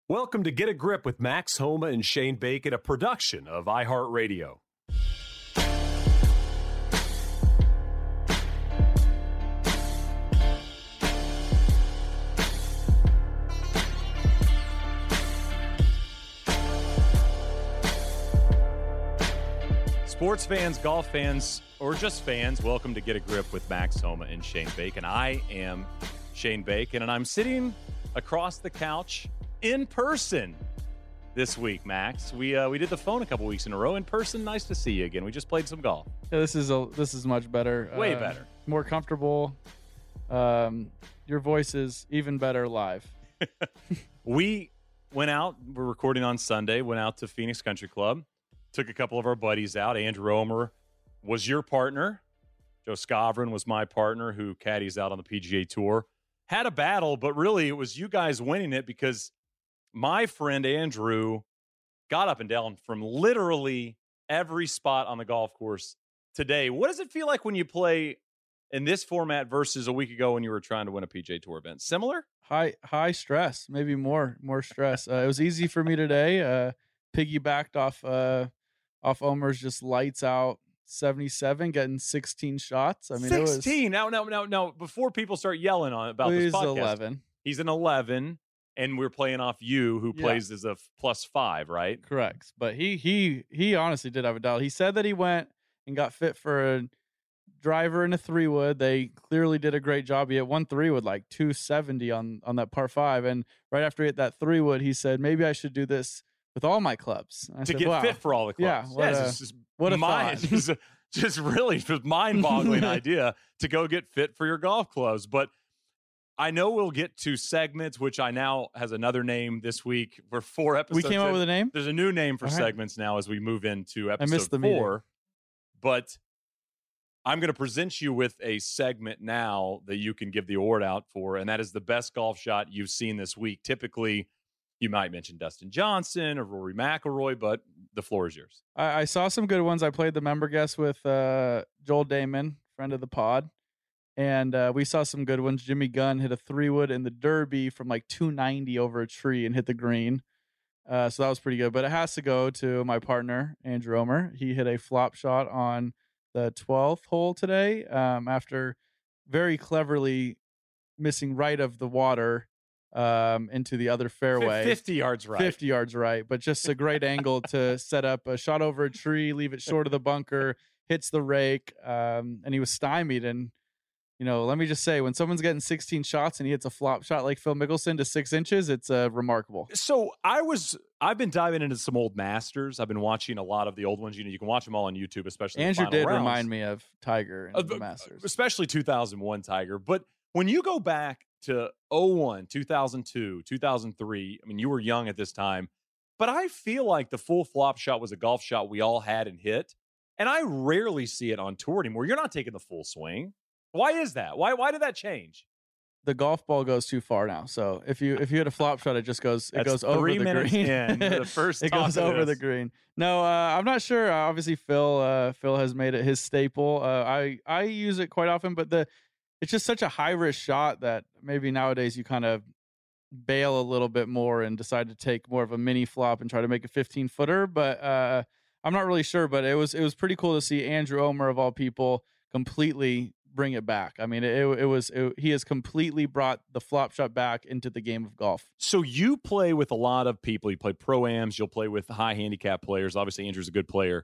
Welcome to Get a Grip with Max Homa and Shane Bacon, a production of iHeartRadio. Sports fans, golf fans, or just fans, welcome to Get a Grip with Max Homa and Shane Bacon. I am Shane Bacon, and I'm sitting across the couch in person this week, Max. We did the phone a couple weeks in a row. In person, nice to see you again. We just played some golf. Yeah, this is much better. Way better. More comfortable. Your voice is even better live. We went out. We're recording on Sunday. Went out to Phoenix Country Club. Took a couple of our buddies out. Andrew Omer was your partner. Joe Scavron was my partner who caddies out on the PGA Tour. Had a battle, but really it was you guys winning it because my friend Andrew got up and down from literally every spot on the golf course today. What does it feel like when you play in this format versus a week ago when you were trying to win a PGA Tour event? Similar? High stress, maybe more stress. It was easy for me today. Piggybacked off Omer's just lights out 77, getting 16 shots. I mean, 16. Now, before people start yelling on about this podcast, 11. He's an 11. And we're playing off you, who plays as a +5, right? Correct. But he honestly did have a doubt. He said that he went and got fit for a driver and a 3-wood. They clearly did a great job. He hit 1 3-wood, like 270 on that par 5. And right after he hit that 3-wood, he said, maybe I should do this with all my clubs. To get fit for all the clubs. Yeah, what a thought. Just really mind-boggling idea to go get fit for your golf clubs. But I know we'll get to segments, which I now has another name this week. We're 4 episodes. We came up with a name? There's a new name for segments now as we move into episode I missed the 4. meeting. But I'm going to present you with a segment now that you can give the award out for, and that is the best golf shot you've seen this week. Typically, you might mention Dustin Johnson or Rory McIlroy, but the floor is yours. I saw some good ones. I played the member guest with Joel Damon, friend of the pod. And we saw some good ones. Jimmy Gunn hit a 3-wood in the Derby from like 290 over a tree and hit the green. So that was pretty good. But it has to go to my partner, Andrew Omer. He hit a flop shot on the 12th hole today after very cleverly missing right of the water into the other fairway. 50 yards right. 50 yards right. But just a great angle to set up a shot over a tree, leave it short of the bunker, hits the rake, and he was stymied. And you know, let me just say, when someone's getting 16 shots and he hits a flop shot like Phil Mickelson to 6 inches, it's remarkable. So I've been diving into some old Masters. I've been watching a lot of the old ones. You know, you can watch them all on YouTube, especially Andrew the final did rounds. remind me of Tiger in the Masters. Especially 2001 Tiger. But when you go back to 01, 2002, 2003, I mean, you were young at this time, but I feel like the full flop shot was a golf shot we all had and hit. And I rarely see it on tour anymore. You're not taking the full swing. Why is that? Why did that change? The golf ball goes too far now. So if you hit a flop shot, it goes over the 3 minutes green. In, the first it goes over the green. No, I'm not sure. Obviously, Phil has made it his staple. I use it quite often, but it's just such a high risk shot that maybe nowadays you kind of bail a little bit more and decide to take more of a mini flop and try to make a 15-footer. But I'm not really sure. But it was pretty cool to see Andrew Omer of all people completely bring it back. I mean, he has completely brought the flop shot back into the game of golf. So you play with a lot of people. You play pro-ams. You'll play with high handicap players. Obviously, Andrew's a good player.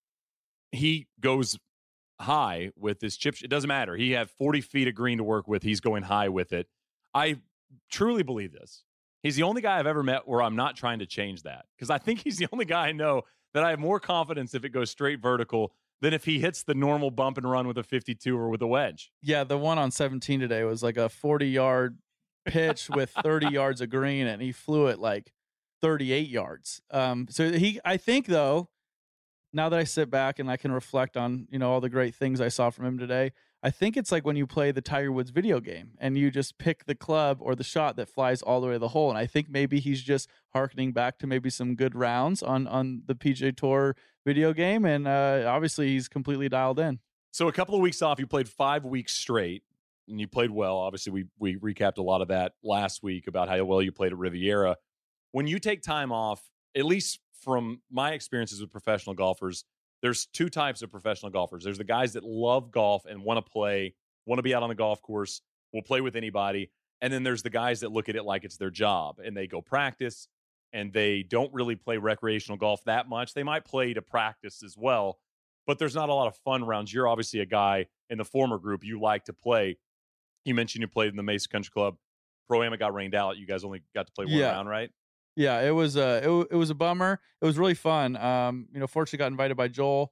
He goes high with his chip. It doesn't matter. He had 40 feet of green to work with. He's going high with it. I truly believe this. He's the only guy I've ever met where I'm not trying to change that, because I think he's the only guy I know that I have more confidence if it goes straight vertical than if he hits the normal bump and run with a 52 or with a wedge. Yeah, the one on 17 today was like a 40-yard pitch with 30 yards of green, and he flew it like 38 yards. I think, though, now that I sit back and I can reflect on, all the great things I saw from him today, I think it's like when you play the Tiger Woods video game and you just pick the club or the shot that flies all the way to the hole. And I think maybe he's just hearkening back to maybe some good rounds on the PGA Tour video game. And obviously he's completely dialed in. So a couple of weeks off, you played 5 weeks straight and you played well. Obviously we recapped a lot of that last week about how well you played at Riviera. when you take time off, at least from my experiences with professional golfers, there's two types of professional golfers. There's the guys that love golf and want to play, want to be out on the golf course, will play with anybody. And then there's the guys that look at it like it's their job and they go practice and they don't really play recreational golf that much. They might play to practice as well, but there's not a lot of fun rounds. You're obviously a guy in the former group. You like to play. You mentioned you played in the Mesa Country Club Pro-Am. It got rained out. You guys only got to play one round, right? Yeah, it was it was a bummer. It was really fun. Fortunately got invited by Joel.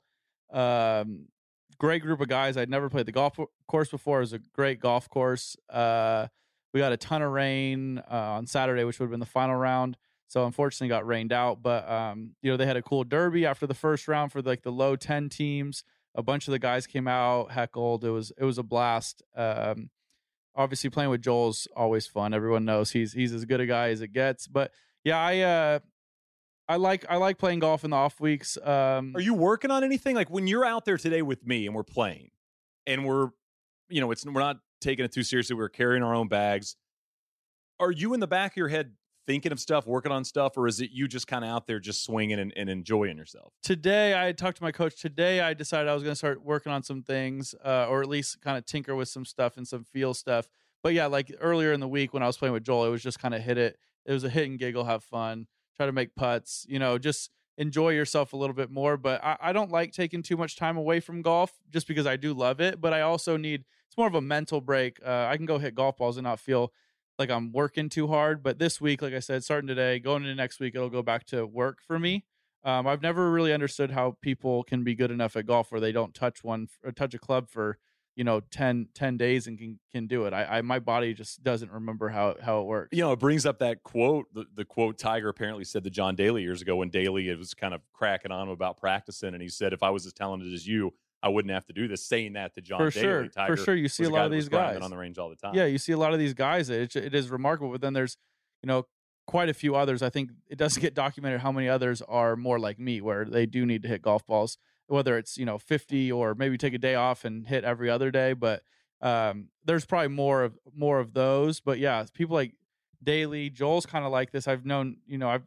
Great group of guys. I'd never played the golf course before. It was a great golf course. We got a ton of rain on Saturday, which would have been the final round. So unfortunately got rained out. But they had a cool derby after the first round for the low 10 teams. A bunch of the guys came out, heckled. It was a blast. Obviously playing with Joel's always fun. Everyone knows he's as good a guy as it gets. But yeah, I like playing golf in the off weeks. Are you working on anything? Like when you're out there today with me and we're playing and we're not taking it too seriously. We're carrying our own bags. Are you in the back of your head thinking of stuff, working on stuff, or is it you just kind of out there just swinging and enjoying yourself? Today, I talked to my coach. Today, I decided I was going to start working on some things, or at least kind of tinker with some stuff and some feel stuff. But yeah, like earlier in the week when I was playing with Joel, it was just kind of hit it. It was a hit and giggle, have fun, try to make putts, just enjoy yourself a little bit more. But I don't like taking too much time away from golf just because I do love it. But I also it's more of a mental break. I can go hit golf balls and not feel like I'm working too hard. But this week, like I said, starting today, going into next week, it'll go back to work for me. I've never really understood how people can be good enough at golf where they don't touch a club for 10 days and can do it. My body just doesn't remember how it works. It brings up that quote, the quote Tiger apparently said to John Daly years ago when Daly was kind of cracking on him about practicing. And he said, if I was as talented as you, I wouldn't have to do this, saying that to John Daly. For sure. You see a lot of these guys on the range all the time. Yeah, you see a lot of these guys. It is remarkable. But then there's, quite a few others. I think it doesn't get documented how many others are more like me, where they do need to hit golf balls, whether it's 50 or maybe take a day off and hit every other day. But there's probably more of those. But yeah, people like Daly, Joel's kind of like this. I've known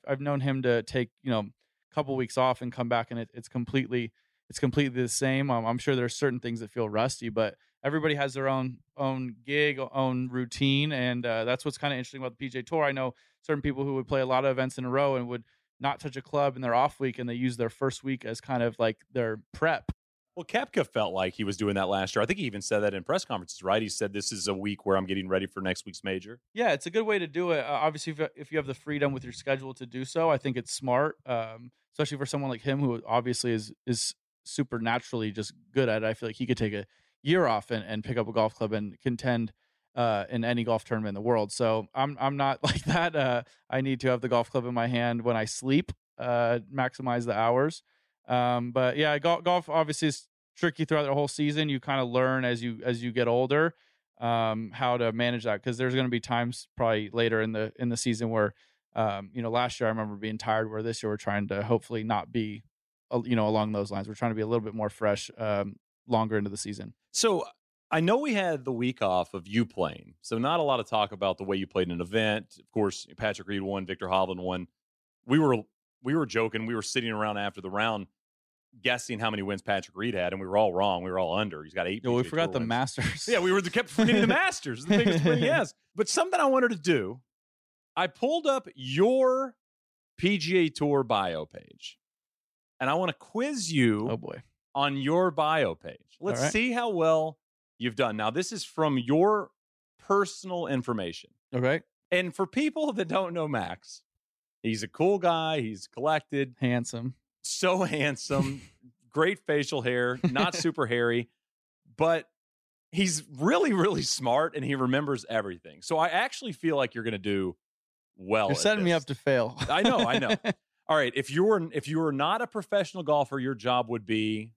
him to take a couple weeks off and come back, and it's completely the same. I'm sure there's certain things that feel rusty, but everybody has their own gig, own routine, and that's what's kind of interesting about the PGA Tour. I know certain people who would play a lot of events in a row and would not touch a club in their off week, and they use their first week as kind of like their prep. Well, Koepka felt like he was doing that last year. I think he even said that in press conferences, right? He said, this is a week where I'm getting ready for next week's major. Yeah, it's a good way to do it. Obviously, if you have the freedom with your schedule to do so, I think it's smart, especially for someone like him who obviously is super naturally just good at it. I feel like he could take a year off and pick up a golf club and contend in any golf tournament in the world. So I'm not like that. I need to have the golf club in my hand when I sleep, maximize the hours. But yeah, golf obviously is tricky throughout the whole season. You kind of learn as you get older how to manage that, because there's going to be times probably later in the season where last year I remember being tired, where this year we're trying to hopefully not be along those lines. We're trying to be a little bit more fresh longer into the season. So I know we had the week off of you playing, so not a lot of talk about the way you played in an event. Of course, Patrick Reed won, Victor Hovland won. We were joking. We were sitting around after the round guessing how many wins Patrick Reed had, and we were all wrong. We were all under. He's got 8. We forgot the wins. Masters. Yeah, we kept forgetting the Masters, the biggest win he has. But something I wanted to do, I pulled up your PGA Tour bio page, and I want to quiz you. Oh boy. On your bio page. Let's see how well you've done. Now, this is from your personal information. Okay. And for people that don't know Max, he's a cool guy. He's collected. Handsome. So handsome. Great facial hair. Not super hairy. But he's really, really smart, and he remembers everything. So I actually feel like you're going to do well. You're setting me up to fail. I know. All right. If you were not a professional golfer, your job would be...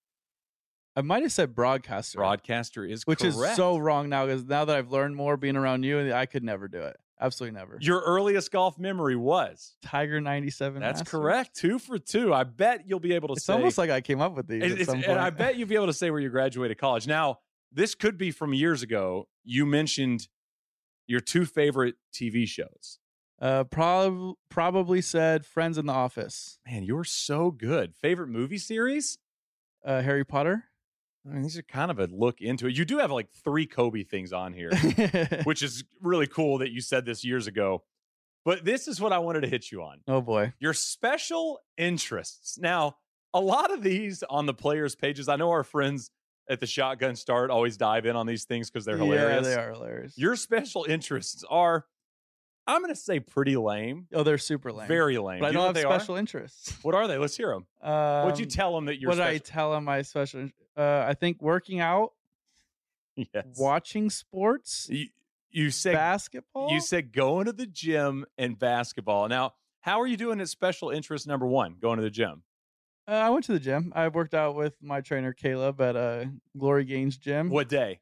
I might have said broadcaster. Broadcaster is correct. Which is so wrong now, because now that I've learned more being around you, I could never do it. Absolutely never. Your earliest golf memory was? Tiger 97. That's Masters. Correct. 2 for 2. I bet you'll be able to say. It's almost like I came up with these at some point. And I bet you'll be able to say where you graduated college. Now, this could be from years ago. You mentioned your 2 favorite TV shows. Probably said Friends in the Office. Man, you're so good. Favorite movie series? Harry Potter. I mean, these are kind of a look into it. You do have like 3 Kobe things on here, which is really cool that you said this years ago. But this is what I wanted to hit you on. Oh, boy. Your special interests. Now, a lot of these on the players' pages, I know our friends at the Shotgun Start always dive in on these things because they're hilarious. Yeah, they are hilarious. Your special interests are, I'm going to say pretty lame. Oh, they're super lame. Very lame. But I Do you know don't what have they special interests. What are they? Let's hear them. What'd you tell them that you're What did I tell them my special I think working out, Yes. watching sports, You said basketball. You said going to the gym and basketball. Now, how are you doing at special interest number 1, going to the gym? I went to the gym. I worked out with my trainer Caleb at Glory Gains gym. What day?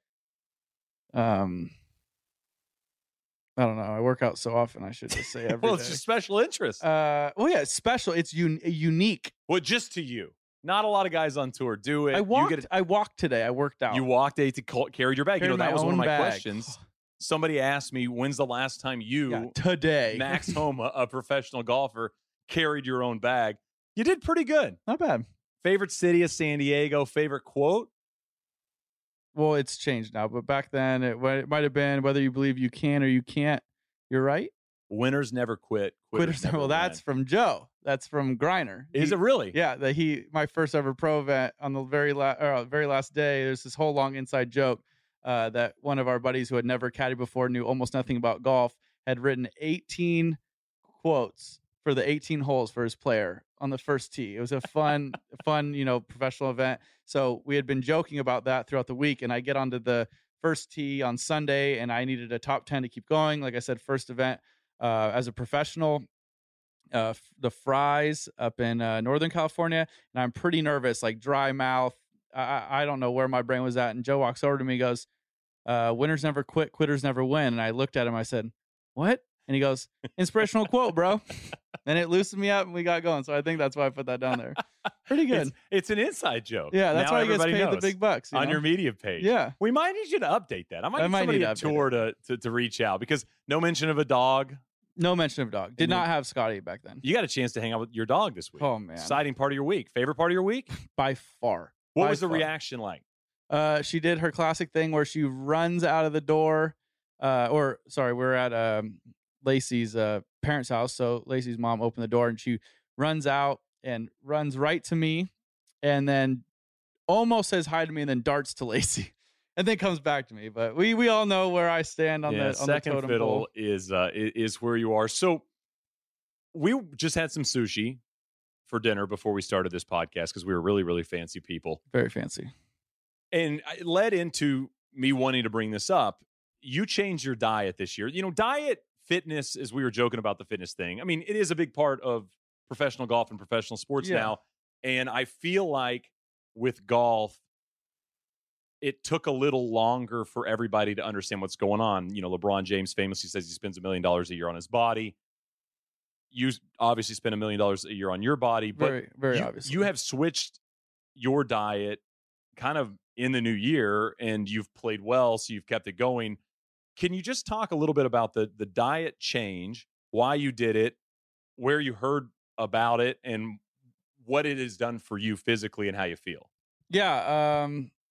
I don't know. I work out so often. I should just say every Well, day. it's just special interest. Yeah, it's special. It's unique. Well, just to you. Not a lot of guys on tour do it. I walked today. I worked out. You walked carried your bag. Carried that my was one of own my bag. questions. Somebody asked me, when's the last time you, today, Max Homa, a professional golfer, carried your own bag? You did pretty good. Not bad. Favorite city of San Diego? Favorite quote? Well, it's changed now, but back then it might have been whether you believe you can or you can't. You're right. Winners never quit. Quitters never. Well, that's from Joe. That's from Griner. Is it really? Yeah. My first ever pro event on the very last day. There's this whole long inside joke that one of our buddies who had never caddied before, knew almost nothing about golf, had written 18 quotes for the 18 holes for his player on the first tee. It was a fun, professional event. So we had been joking about that throughout the week, and I get onto the first tee on Sunday, and I needed a top 10 to keep going. Like I said, first event as a professional, the Fries up in Northern California, and I'm pretty nervous, like dry mouth. I don't know where my brain was at. And Joe walks over to me, goes, winners never quit, quitters never win. And I looked at him, I said, what? And he goes, inspirational quote, bro. And it loosened me up and we got going. So I think that's why I put that down there. Pretty good. It's an inside joke. Yeah, that's now why he gets paid knows the big bucks. on your media page. Yeah. We might need you to update that. I might need somebody at tour to reach out, because no mention of a dog. No mention of dog. Did not have Scotty back then. You got a chance to hang out with your dog this week. Oh, man. Exciting part of your week. Favorite part of your week? By far. What was the reaction like? She did her classic thing where she runs out of the door. We're at Lacey's parents' house. So Lacey's mom opened the door and she runs out and runs right to me, and then almost says hi to me and then darts to Lacey. And then comes back to me, but we all know where I stand on the second totem fiddle pole. is where you are. So we just had some sushi for dinner before we started this podcast because we were really, really fancy people. Very fancy. And it led into me wanting to bring this up. You changed your diet this year. Diet, fitness, as we were joking about the fitness thing. I mean, it is a big part of professional golf and professional sports now. And I feel like with golf, it took a little longer for everybody to understand what's going on. LeBron James famously says he spends $1 million a year on his body. You obviously spend $1 million a year on your body, but very, very obviously. You have switched your diet kind of in the new year, and you've played well, so you've kept it going. Can you just talk a little bit about the diet change, why you did it, where you heard about it, and what it has done for you physically and how you feel? Yeah.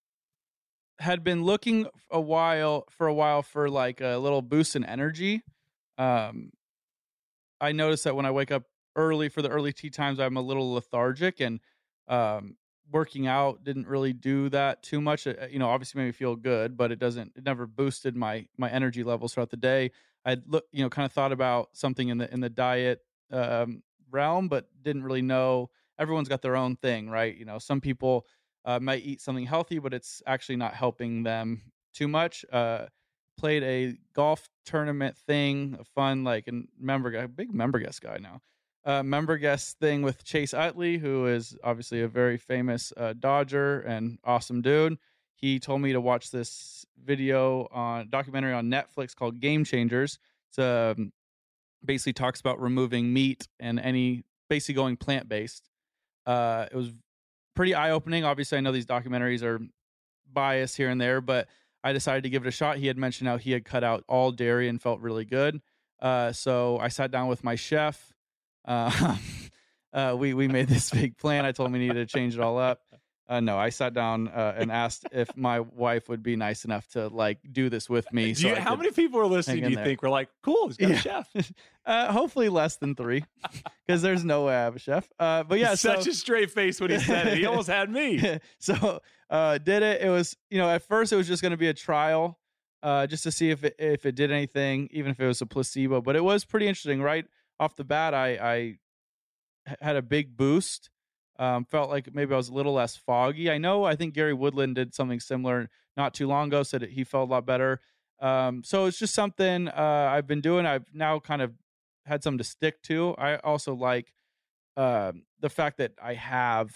Had been looking for a while for like a little boost in energy. I noticed that when I wake up early for the early tee times, I'm a little lethargic, and working out didn't really do that too much. Obviously made me feel good, but it never boosted my energy levels throughout the day. I'd kind of thought about something in the diet realm, but didn't really know. Everyone's got their own thing, right? Some people might eat something healthy, but it's actually not helping them too much. Played a golf tournament thing, a fun, big member guest guy now. Member guest thing with Chase Utley, who is obviously a very famous Dodger and awesome dude. He told me to watch this documentary on Netflix called Game Changers. It's basically talks about removing meat and basically going plant-based. It was pretty eye-opening. Obviously, I know these documentaries are biased here and there, but I decided to give it a shot. He had mentioned how he had cut out all dairy and felt really good. So I sat down with my chef. Uh, we made this big plan. I told him we needed to change it all up. No, I sat down and asked if my wife would be nice enough to like do this with me. How many people are listening? Do you think we're like, cool? He's got a chef. Hopefully less than 3, because there's no way I have a chef. But yeah, such a straight face when he said it. He almost had me. So did it. It was, at first it was just going to be a trial, just to see if it did anything, even if it was a placebo. But it was pretty interesting. Right off the bat, I had a big boost. Felt like maybe I was a little less foggy. I think Gary Woodland did something similar not too long ago, said he felt a lot better. So it's just something I've been doing. I've now kind of had something to stick to. I also like the fact that I have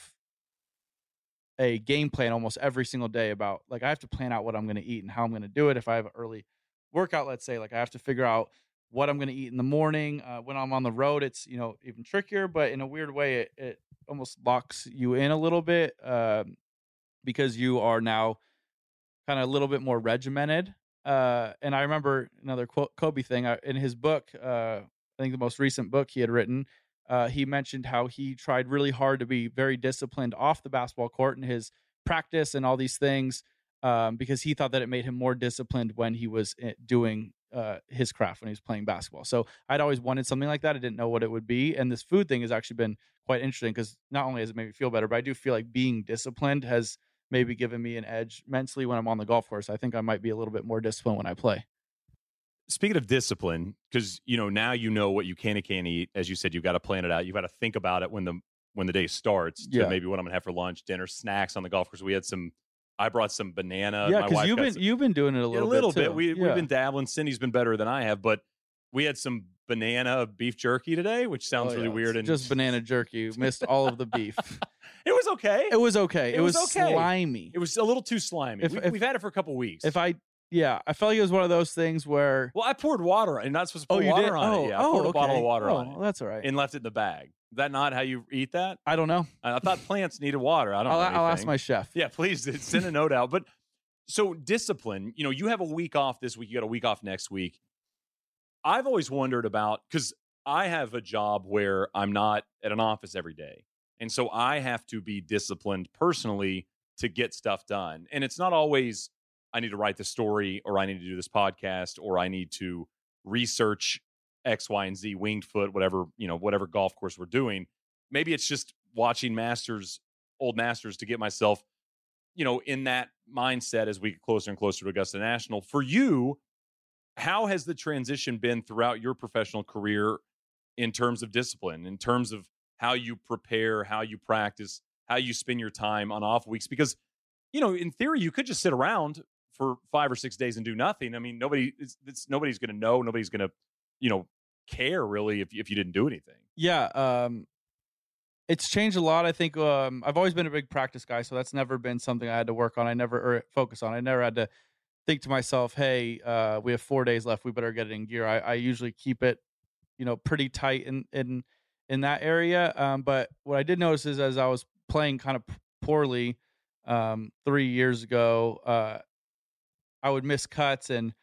a game plan almost every single day about, like, I have to plan out what I'm going to eat and how I'm going to do it. If I have an early workout, let's say, like, I have to figure out what I'm going to eat in the morning. When I'm on the road, it's, even trickier, but in a weird way, it almost locks you in a little bit, because you are now kind of a little bit more regimented. And I remember another Kobe thing in his book. I think the most recent book he had written, he mentioned how he tried really hard to be very disciplined off the basketball court in his practice and all these things, because he thought that it made him more disciplined when he was doing his craft, when he was playing basketball. So I'd always wanted something like that. I didn't know what it would be. And this food thing has actually been quite interesting, because not only has it made me feel better, but I do feel like being disciplined has maybe given me an edge mentally when I'm on the golf course. I think I might be a little bit more disciplined when I play. Speaking of discipline, because now you know what you can and can't eat. As you said, you've got to plan it out. You've got to think about it when the day starts. To maybe what I'm gonna have for lunch, dinner, snacks on the golf course. I brought some banana. Yeah, because you've been doing it a little bit. We've been dabbling. Cindy's been better than I have, but we had some banana beef jerky today, which sounds really weird. And just banana jerky. You missed all of the beef. It was okay. It was okay. It was slimy. It was a little too slimy. We've had it for a couple weeks. I felt like it was one of those things where... Well, I poured water on it. You're not supposed to pour water on it. Yeah, I poured a bottle of water on it. Well, that's all right. And left it in the bag. Is that not how you eat that? I don't know. I thought plants needed water. I don't know anything. I'll ask my chef. Yeah, please send a note out. But so discipline, you have a week off this week. You got a week off next week. I've always wondered about, because I have a job where I'm not at an office every day. And so I have to be disciplined personally to get stuff done. And it's not always, I need to write the story, or I need to do this podcast, or I need to research X, Y, and Z, winged foot, whatever golf course we're doing. Maybe it's just watching old masters to get myself, in that mindset as we get closer and closer to Augusta National. For you, how has the transition been throughout your professional career in terms of discipline, in terms of how you prepare, how you practice, how you spend your time on off weeks? Because, in theory, you could just sit around for 5 or 6 days and do nothing. I mean, nobody's going to know. Nobody's going to, care really if you didn't do anything. Yeah. It's changed a lot. I think I've always been a big practice guy, so that's never been something I had to work on. Or focus on. I never had to think to myself, hey, we have 4 days left. We better get it in gear. I usually keep it, pretty tight in that area. But what I did notice is, as I was playing kind of poorly 3 years ago, I would miss cuts, and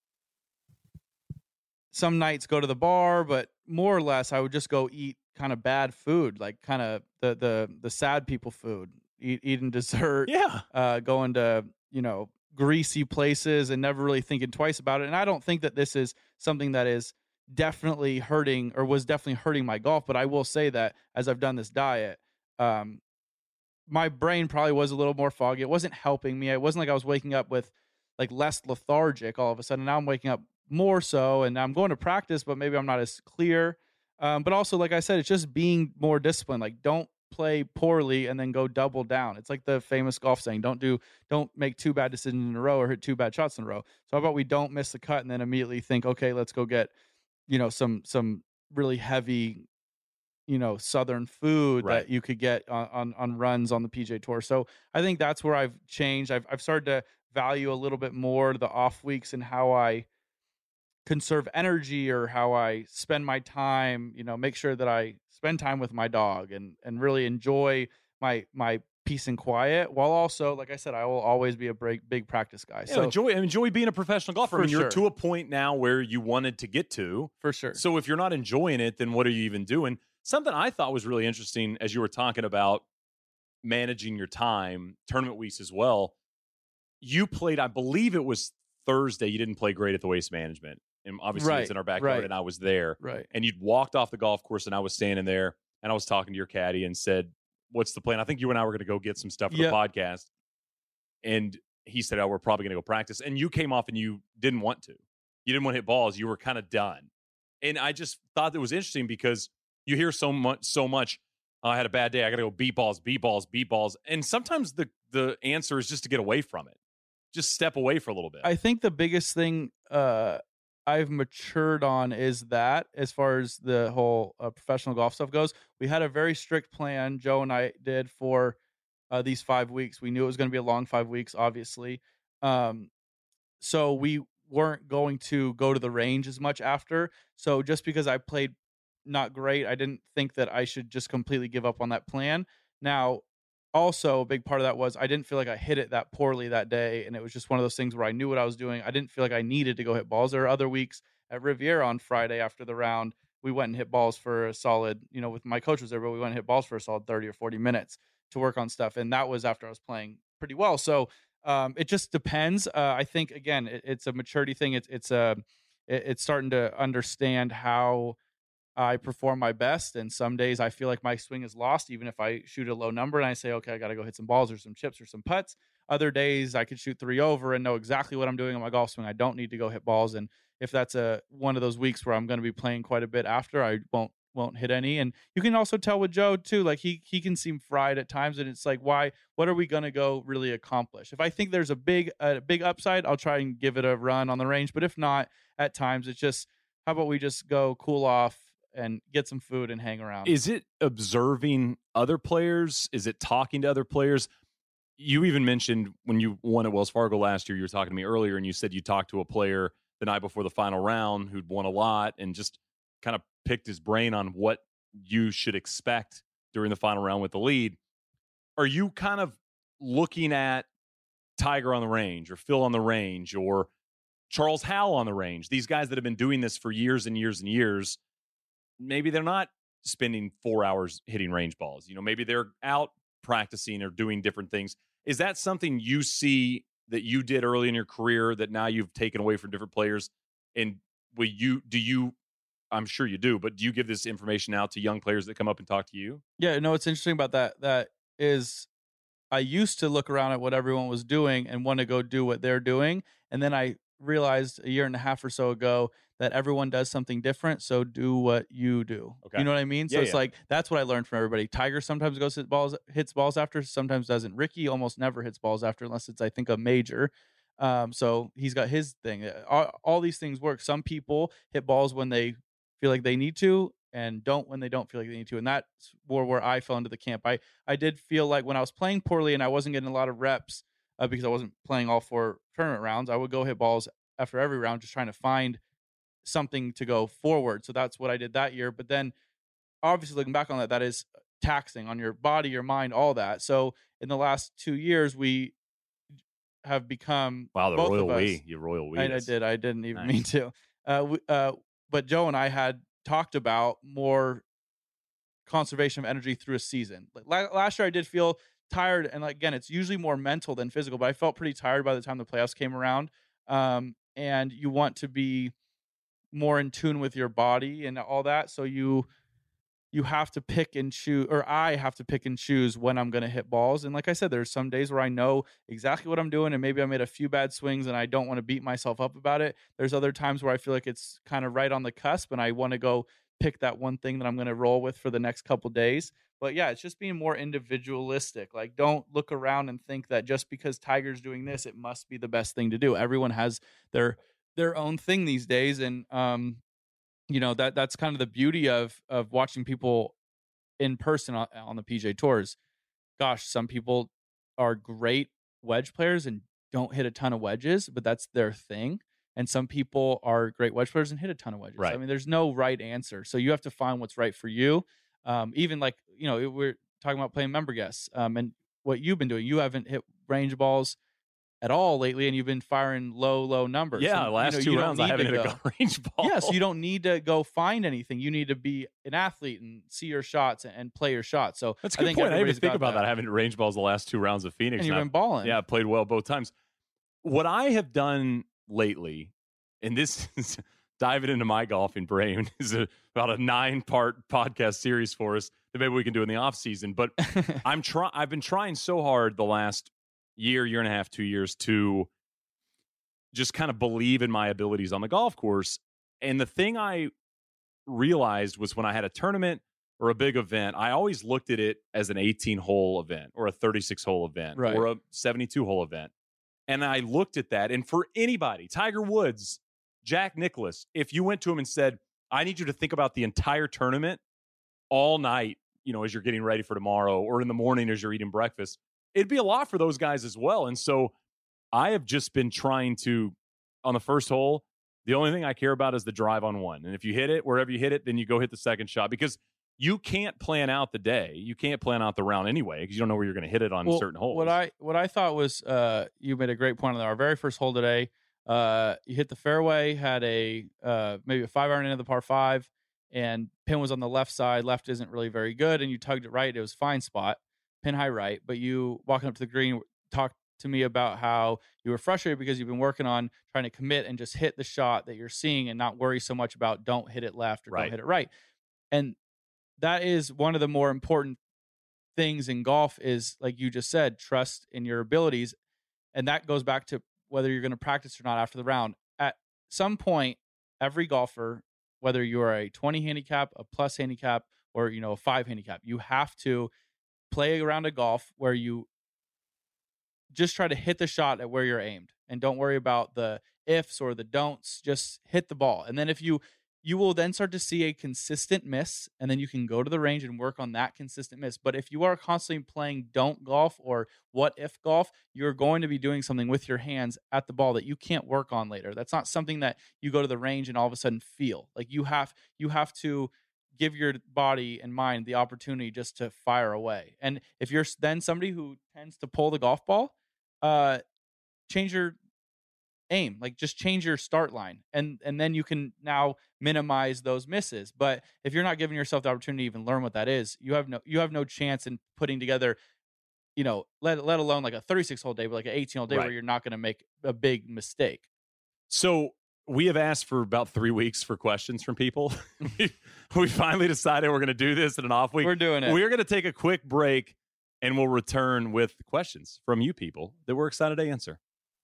some nights go to the bar, but more or less I would just go eat kind of bad food, like kind of the sad people food, eating dessert, going to, greasy places and never really thinking twice about it. And I don't think that this is something that is definitely hurting, or was definitely hurting my golf. But I will say that as I've done this diet, my brain probably was a little more foggy. It wasn't helping me. It wasn't like I was waking up with like less lethargic all of a sudden. Now I'm waking up more so, and I'm going to practice, but maybe I'm not as clear. But also, like I said, it's just being more disciplined. Like, don't play poorly and then go double down. It's like the famous golf saying, don't make 2 bad decisions in a row or hit 2 bad shots in a row. So how about we don't miss the cut and then immediately think, okay, let's go get, some really heavy, Southern food that you could get on runs on the PGA Tour. So I think that's where I've changed. I've started to value a little bit more the off weeks and how I conserve energy, or how I spend my time, make sure that I spend time with my dog and really enjoy my peace and quiet, while also, like I said, I will always be a big practice guy. Yeah, So enjoy being a professional golfer. I For mean, you're sure. to a point now where you wanted to get to. for sure. So if you're not enjoying it, then what are you even doing? Something I thought was really interesting as you were talking about managing your time, tournament weeks as well. You played, I believe it was Thursday. You didn't play great at the Waste Management. And obviously it's Right, in our backyard right. and I was there. Right. And you'd walked off the golf course and I was standing there and I was talking to your caddy and said, what's the plan? I think you and I were going to go get some stuff for Yep. the podcast. And he said, oh, we're probably going to go practice. And you came off and you didn't want to. You didn't want to hit balls. You were kind of done. And I just thought it was interesting because you hear so much. I had a bad day. I got to go beat balls. And sometimes the answer is just to get away from it. Just step away for a little bit. I think the biggest thing I've matured on is that, as far as the whole professional golf stuff goes, we had a very strict plan, Joe and I did, for these 5 weeks. We knew it was going to be a long 5 weeks, obviously. So we weren't going to go to the range as much after. So just because I played not great, I didn't think that I should just completely give up on that plan. Now, also a big part of that was I didn't feel like I hit it that poorly that day, and it was just one of those things where I knew what I was doing. I didn't feel like I needed to go hit balls. There are other weeks at Riviera on Friday after the round, we went and hit balls for a solid, with my coach was there, but we went and hit balls for a solid 30 or 40 minutes to work on stuff, and that was after I was playing pretty well. So it just depends. I think again, it's a maturity thing. It's starting to understand how I perform my best, and some days I feel like my swing is lost, even if I shoot a low number and I say, okay, I got to go hit some balls or some chips or some putts. Other days I could shoot 3 over and know exactly what I'm doing on my golf swing. I don't need to go hit balls. And if that's one of those weeks where I'm going to be playing quite a bit after, I won't hit any. And you can also tell with Joe too, like he can seem fried at times, and it's like, what are we going to go really accomplish? If I think there's a big upside, I'll try and give it a run on the range. But if not, at times it's just, how about we just go cool off and get some food and hang around? Is it observing other players? Is it talking to other players? You even mentioned when you won at Wells Fargo last year, you were talking to me earlier and you said you talked to a player the night before the final round who'd won a lot and just kind of picked his brain on what you should expect during the final round with the lead. Are you kind of looking at Tiger on the range or Phil on the range or Charles Howell on the range, these guys that have been doing this for years and years and years? Maybe they're not spending 4 hours hitting range balls. Maybe they're out practicing or doing different things. Is that something you see that you did early in your career that now you've taken away from different players? And I'm sure you do, but do you give this information out to young players that come up and talk to you? Yeah, no, what's interesting about that is I used to look around at what everyone was doing and want to go do what they're doing. And then I realized a year and a half or so ago that everyone does something different. So do what you do. Okay. You know what I mean? So Yeah, it's like, that's what I learned from everybody. Tiger sometimes hits balls after, sometimes doesn't. Ricky almost never hits balls after unless it's, I think, a major. So he's got his thing. All these things work. Some people hit balls when they feel like they need to and don't when they don't feel like they need to. And that's where I fell into the camp. I did feel like when I was playing poorly and I wasn't getting a lot of reps because I wasn't playing all 4 tournament rounds, I would go hit balls after every round, just trying to find something to go forward. So that's what I did that year. But then obviously looking back on that is taxing on your body, your mind, all that. So in the last 2 years, we have become, wow, the both royal of us, we. You royal we. I did. I didn't even Nice. mean to. But Joe and I had talked about more conservation of energy through a season. Like last year, I did feel tired, and again, it's usually more mental than physical. But I felt pretty tired by the time the playoffs came around. And you want to be more in tune with your body and all that, so you have to pick and choose, or I have to pick and choose when I'm going to hit balls. And like I said, there's some days where I know exactly what I'm doing, and maybe I made a few bad swings and I don't want to beat myself up about it. There's other times where I feel like it's kind of right on the cusp and I want to go pick that one thing that I'm going to roll with for the next couple days. But yeah, it's just being more individualistic. Like, don't look around and think that just because Tiger's doing this, it must be the best thing to do. Everyone has their own thing these days. And, that's kind of the beauty of watching people in person on the PGA Tours. Gosh, some people are great wedge players and don't hit a ton of wedges, but that's their thing. And some people are great wedge players and hit a ton of wedges. Right. I mean, there's no right answer. So you have to find what's right for you. Even like, we're talking about playing member guests. And what you've been doing. You haven't hit range balls at all lately, and you've been firing low numbers. Yeah, and, last two rounds I haven't hit a range ball. Yeah, so you don't need to go find anything. You need to be an athlete and see your shots and play your shots. So that's a good point. I didn't even think about that. I haven't hit range balls the last 2 rounds of Phoenix. And you've been balling. Yeah, I played well both times. What I have done lately, and this is diving into my golfing brain, is about a 9-part podcast series for us that maybe we can do in the off season. But I've been trying so hard the last year and a half, 2 years to just kind of believe in my abilities on the golf course. And the thing I realized was when I had a tournament or a big event, I always looked at it as an 18-hole event or a 36-hole event or a 72-hole event. And I looked at that, and for anybody, Tiger Woods, Jack Nicklaus, if you went to him and said, I need you to think about the entire tournament all night, as you're getting ready for tomorrow or in the morning as you're eating breakfast, it'd be a lot for those guys as well. And so I have just been trying to, on the first hole, the only thing I care about is the drive on one. And if you hit it, wherever you hit it, then you go hit the second shot, because you can't plan out the day. You can't plan out the round anyway, because you don't know where you're going to hit it on certain holes. What I thought was, you made a great point on our very first hole today. You hit the fairway, had maybe a 5-iron into the par 5, and pin was on the left side. Left isn't really very good, and you tugged it right. It was a fine spot, pin high right. But you, walking up to the green, talked to me about how you were frustrated because you've been working on trying to commit and just hit the shot that you're seeing and not worry so much about don't hit it left or don't hit it right. And that is one of the more important things in golf, is, like you just said, trust in your abilities. And that goes back to whether you're going to practice or not after the round. At some point, every golfer, whether you're a 20 handicap, a plus handicap, or, a 5 handicap, you have to play a round of golf where you just try to hit the shot at where you're aimed and don't worry about the ifs or the don'ts. Just hit the ball. And then if you will then start to see a consistent miss, and then you can go to the range and work on that consistent miss. But if you are constantly playing don't golf or what if golf, you're going to be doing something with your hands at the ball that you can't work on later. That's not something that you go to the range and all of a sudden feel. Like you have to give your body and mind the opportunity just to fire away. And if you're then somebody who tends to pull the golf ball, change your aim, like just change your start line, and then you can now minimize those misses. But if you're not giving yourself the opportunity to even learn what that is, you have no chance in putting together, let alone like a 36-hole day, but like an 18-hole day where you're not going to make a big mistake. So we have asked for about 3 weeks for questions from people. We finally decided we're going to do this in an off week. We're doing it. We're going to take a quick break, and we'll return with questions from you people that we're excited to answer.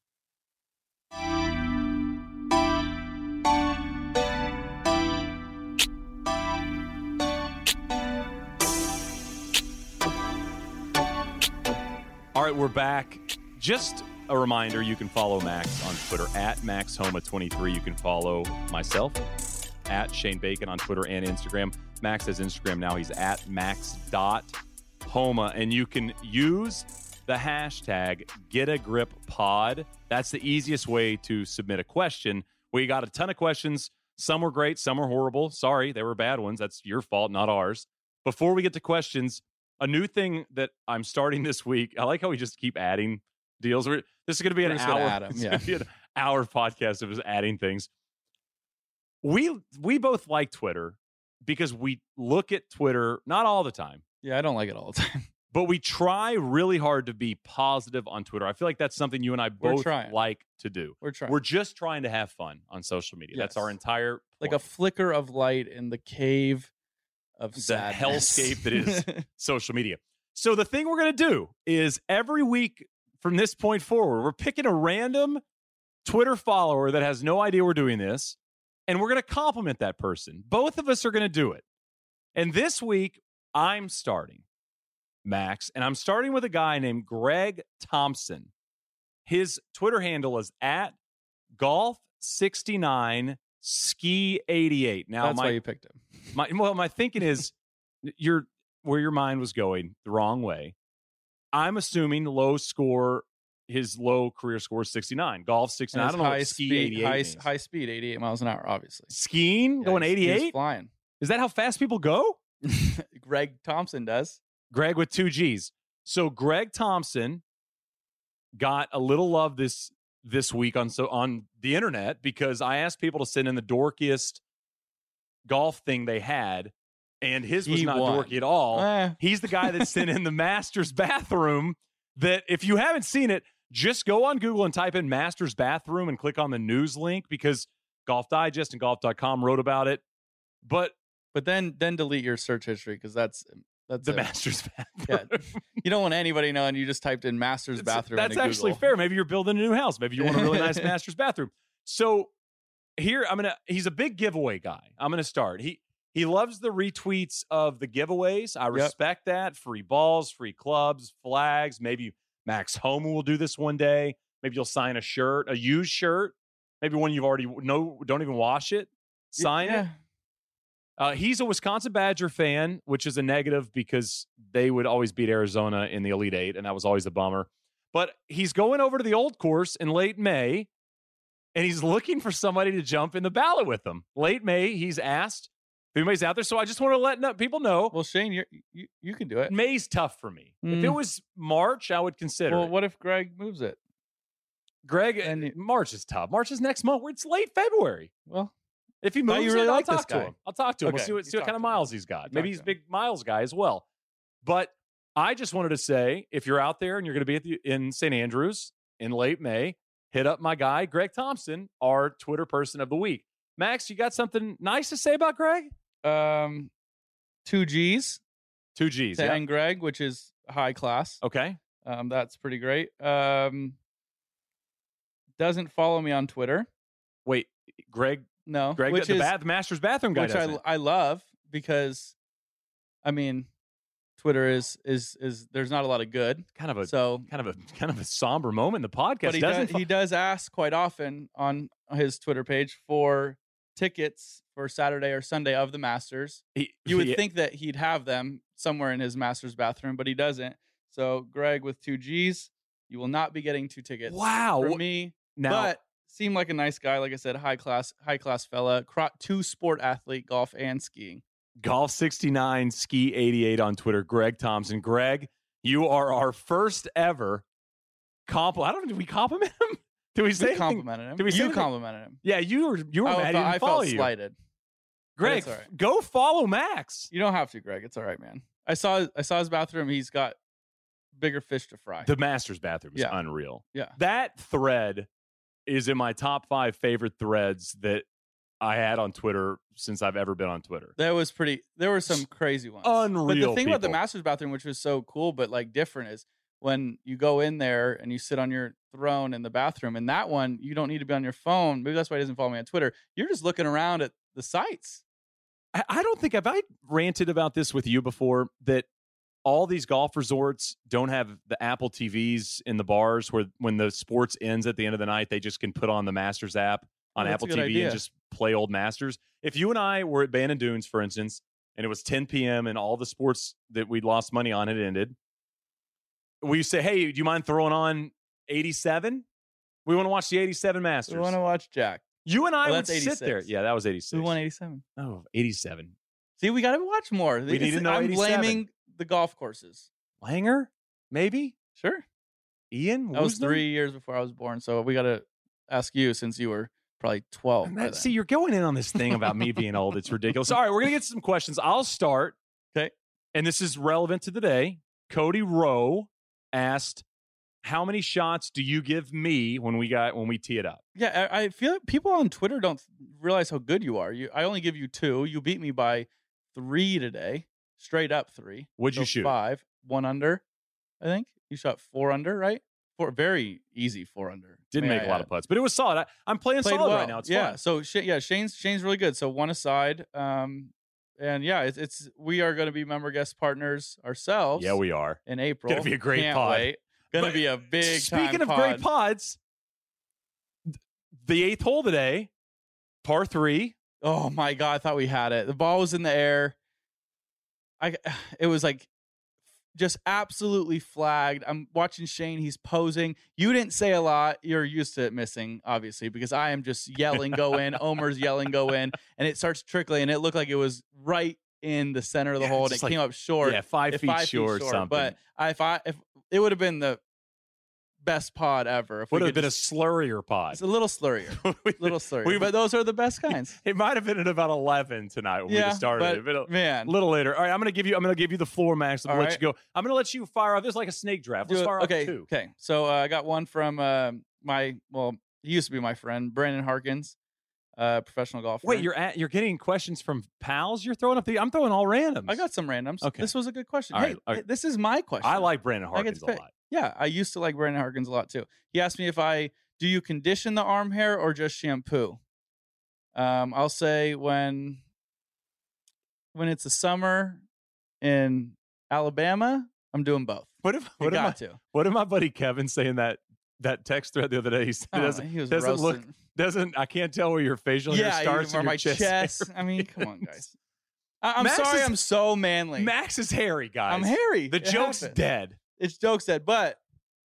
All right, we're back. Just a reminder, you can follow Max on Twitter at MaxHoma23. You can follow myself at Shane Bacon on Twitter and Instagram. Max has Instagram now. He's at max.homa. And you can use the hashtag GetAGripPod. That's the easiest way to submit a question. We got a ton of questions. Some were great, some were horrible. Sorry, they were bad ones. That's your fault, not ours. Before we get to questions, a new thing that I'm starting this week. I like how we just keep adding deals. This is going to be an hour. It's going to be an hour podcast of us adding things. We both like Twitter because we look at Twitter not all the time. Yeah, I don't like it all the time. But we try really hard to be positive on Twitter. I feel like that's something you and I both like to do. We're trying. We're just trying to have fun on social media. Yes. That's our entire point. Like a flicker of light in the cave of the sadness. hellscape that is social media. So the thing we're going to do is every week from this point forward, we're picking a random Twitter follower that has no idea we're doing this, and we're going to compliment that person. Both of us are going to do it. And this week, I'm starting, Max, and I'm starting with a guy named Greg Thompson. His Twitter handle is at golf69ski88. Now, that's why you picked him. My thinking is where your mind was going the wrong way. I'm assuming his low career score is 69. Golf 69. I don't know what ski 88 high speed, 88 miles an hour, obviously. Skiing, going 88? He's flying. Is that how fast people go? Greg Thompson does. Greg with 2 G's. So Greg Thompson got a little love this week on the internet because I asked people to send in the dorkiest golf thing they had, and his was not dorky at all. He's the guy that sent in the Masters bathroom. That if you haven't seen it, just go on Google and type in Masters bathroom and click on the news link because Golf Digest and golf.com wrote about it. But then delete your search history because that's the Masters bathroom. Yeah. You don't want anybody knowing you just typed in Masters bathroom. That's actually Google. fair. Maybe you're building a new house. Maybe you want a really nice Masters bathroom. So here he's a big giveaway guy. I'm gonna start. He loves the retweets of the giveaways. I respect that. Free balls, free clubs, flags. Maybe Max Homa will do this one day. Maybe you'll sign a shirt, a used shirt. Maybe one you've already don't even wash it. Sign it. He's a Wisconsin Badger fan, which is a negative because they would always beat Arizona in the Elite Eight, and that was always a bummer. But he's going over to the old course in late May, and he's looking for somebody to jump in the ballot with him. Late May, he's asked if anybody's out there. So I just want to let people know. Well, Shane, you can do it. May's tough for me. If it was March, I would consider it. What if Greg moves it? March is tough. March is next month. It's late February. Well, if he moves, you really I'll like talk this to guy. him. I'll talk to him. Okay. We'll see what kind of miles he's got. Maybe he's a big miles guy as well. But I just wanted to say, if you're out there and you're going to be in St. Andrews in late May, hit up my guy, Greg Thompson, our Twitter person of the week. Max, you got something nice to say about Greg? 2 G's. 2 G's, yeah. And Greg, which is high class. Okay. That's pretty great. Doesn't follow me on Twitter. Wait, Greg? No. Greg, the Masters bathroom guy, which I love because, I mean, Twitter is there's not a lot of good. Kind of a somber moment in the podcast. But he does ask quite often on his Twitter page for tickets for Saturday or Sunday of the Masters. You would think that he'd have them somewhere in his Masters bathroom, but he doesn't. So Greg with 2 G's, you will not be getting 2 tickets. Wow. From me. Now, but seemed like a nice guy. Like I said, high class fella. 2 sport athlete, golf and skiing. Golf 69, Ski 88 on Twitter. Greg Thompson. Greg, you are our first ever compliment. I don't know. Did we compliment him? Did we say complimented him? Did we say complimented him? Yeah, you were mad. I felt slighted. Greg, go follow Max. You don't have to, Greg. It's all right, man. I saw his bathroom. He's got bigger fish to fry. The Masters bathroom is unreal. Yeah. That thread is in my top 5 favorite threads that I had on Twitter since I've ever been on Twitter. There were some crazy ones. Unreal. But the thing about the Masters bathroom, which was so cool, but like different, is when you go in there and you sit on your throne in the bathroom. And that one, you don't need to be on your phone. Maybe that's why he doesn't follow me on Twitter. You're just looking around at the sites. I don't think, have I ranted about this with you before, that all these golf resorts don't have the Apple TVs in the bars where when the sports ends at the end of the night, they just can put on the Masters app on Apple TV and just play old Masters. If you and I were at Bandon Dunes, for instance, and it was 10 p.m. and all the sports that we'd lost money on had ended, we say, hey, do you mind throwing on 87? We want to watch the 87 Masters. We want to watch Jack. You and I would sit there. Yeah, that was 86. Who won 87? Oh, 87. See, we got to watch more. We need to know 87. I'm blaming the golf courses. Langer? Maybe? Sure. Ian? That was 3 years before I was born, so we got to ask you since you were probably 12. See, you're going in on this thing about me being old. It's ridiculous. All right, we're going to get some questions. I'll start. Okay. And this is relevant to today. Cody Rowe asked, how many shots do you give me when we tee it up? Yeah, I feel like people on Twitter don't realize how good you are. I only give you 2. You beat me by 3 today, straight up 3. What'd you shoot? 5, 1 under, I think. You shot 4 under, right? 4, very easy 4 under. Didn't make a lot of putts, but it was solid. I'm playing solid well. right now. It's fun. So Shane's really good. So 1 aside, and yeah, it's we are going to be member guest partners ourselves. Yeah, we are in April. Going to be a great Can't pod. Wait. Going to be a big. Speaking of pod. great pods, the 8th hole today, par 3. Oh my God! I thought we had it. The ball was in the air. It was like just absolutely flagged. I'm watching Shane. He's posing. You didn't say a lot. You're used to it missing, obviously, because I am just yelling, go in. Omer's yelling, go in. And it starts trickling. And it looked like it was right in the center of the Yeah, hole and just it like- came up short. Yeah, 5 feet short or something. But if it would have been the best pod ever. If would we have could been just, a slurrier pod. it's a little slurrier, but those are the best kinds. It might have been at about 11 tonight when we just started. but, A man, little later. All right, I'm gonna give you the floor, Max. I'm gonna let you go. I'm gonna let you fire off. This is like a snake draft. Let's fire off two. Okay. So I got one from he used to be my friend, Brandon Harkins, professional golfer. Wait, you're getting questions from pals? You're throwing up I'm throwing all randoms. I got some randoms. Okay. This was a good question. All Hey, right. this is my question. I like Brandon Harkins a pick. lot. Yeah, I used to like Brandon Harkins a lot too. He asked me do you condition the arm hair or just shampoo? I'll say when it's the summer in Alabama, I'm doing both. What did my buddy Kevin say in that text thread the other day? He said he was doesn't I can't tell where your facial hair starts or and your my chest. I mean, come on, guys. I'm sorry, I'm so manly. Max is hairy, guys. I'm hairy. The joke's dead. It's joke's dead, but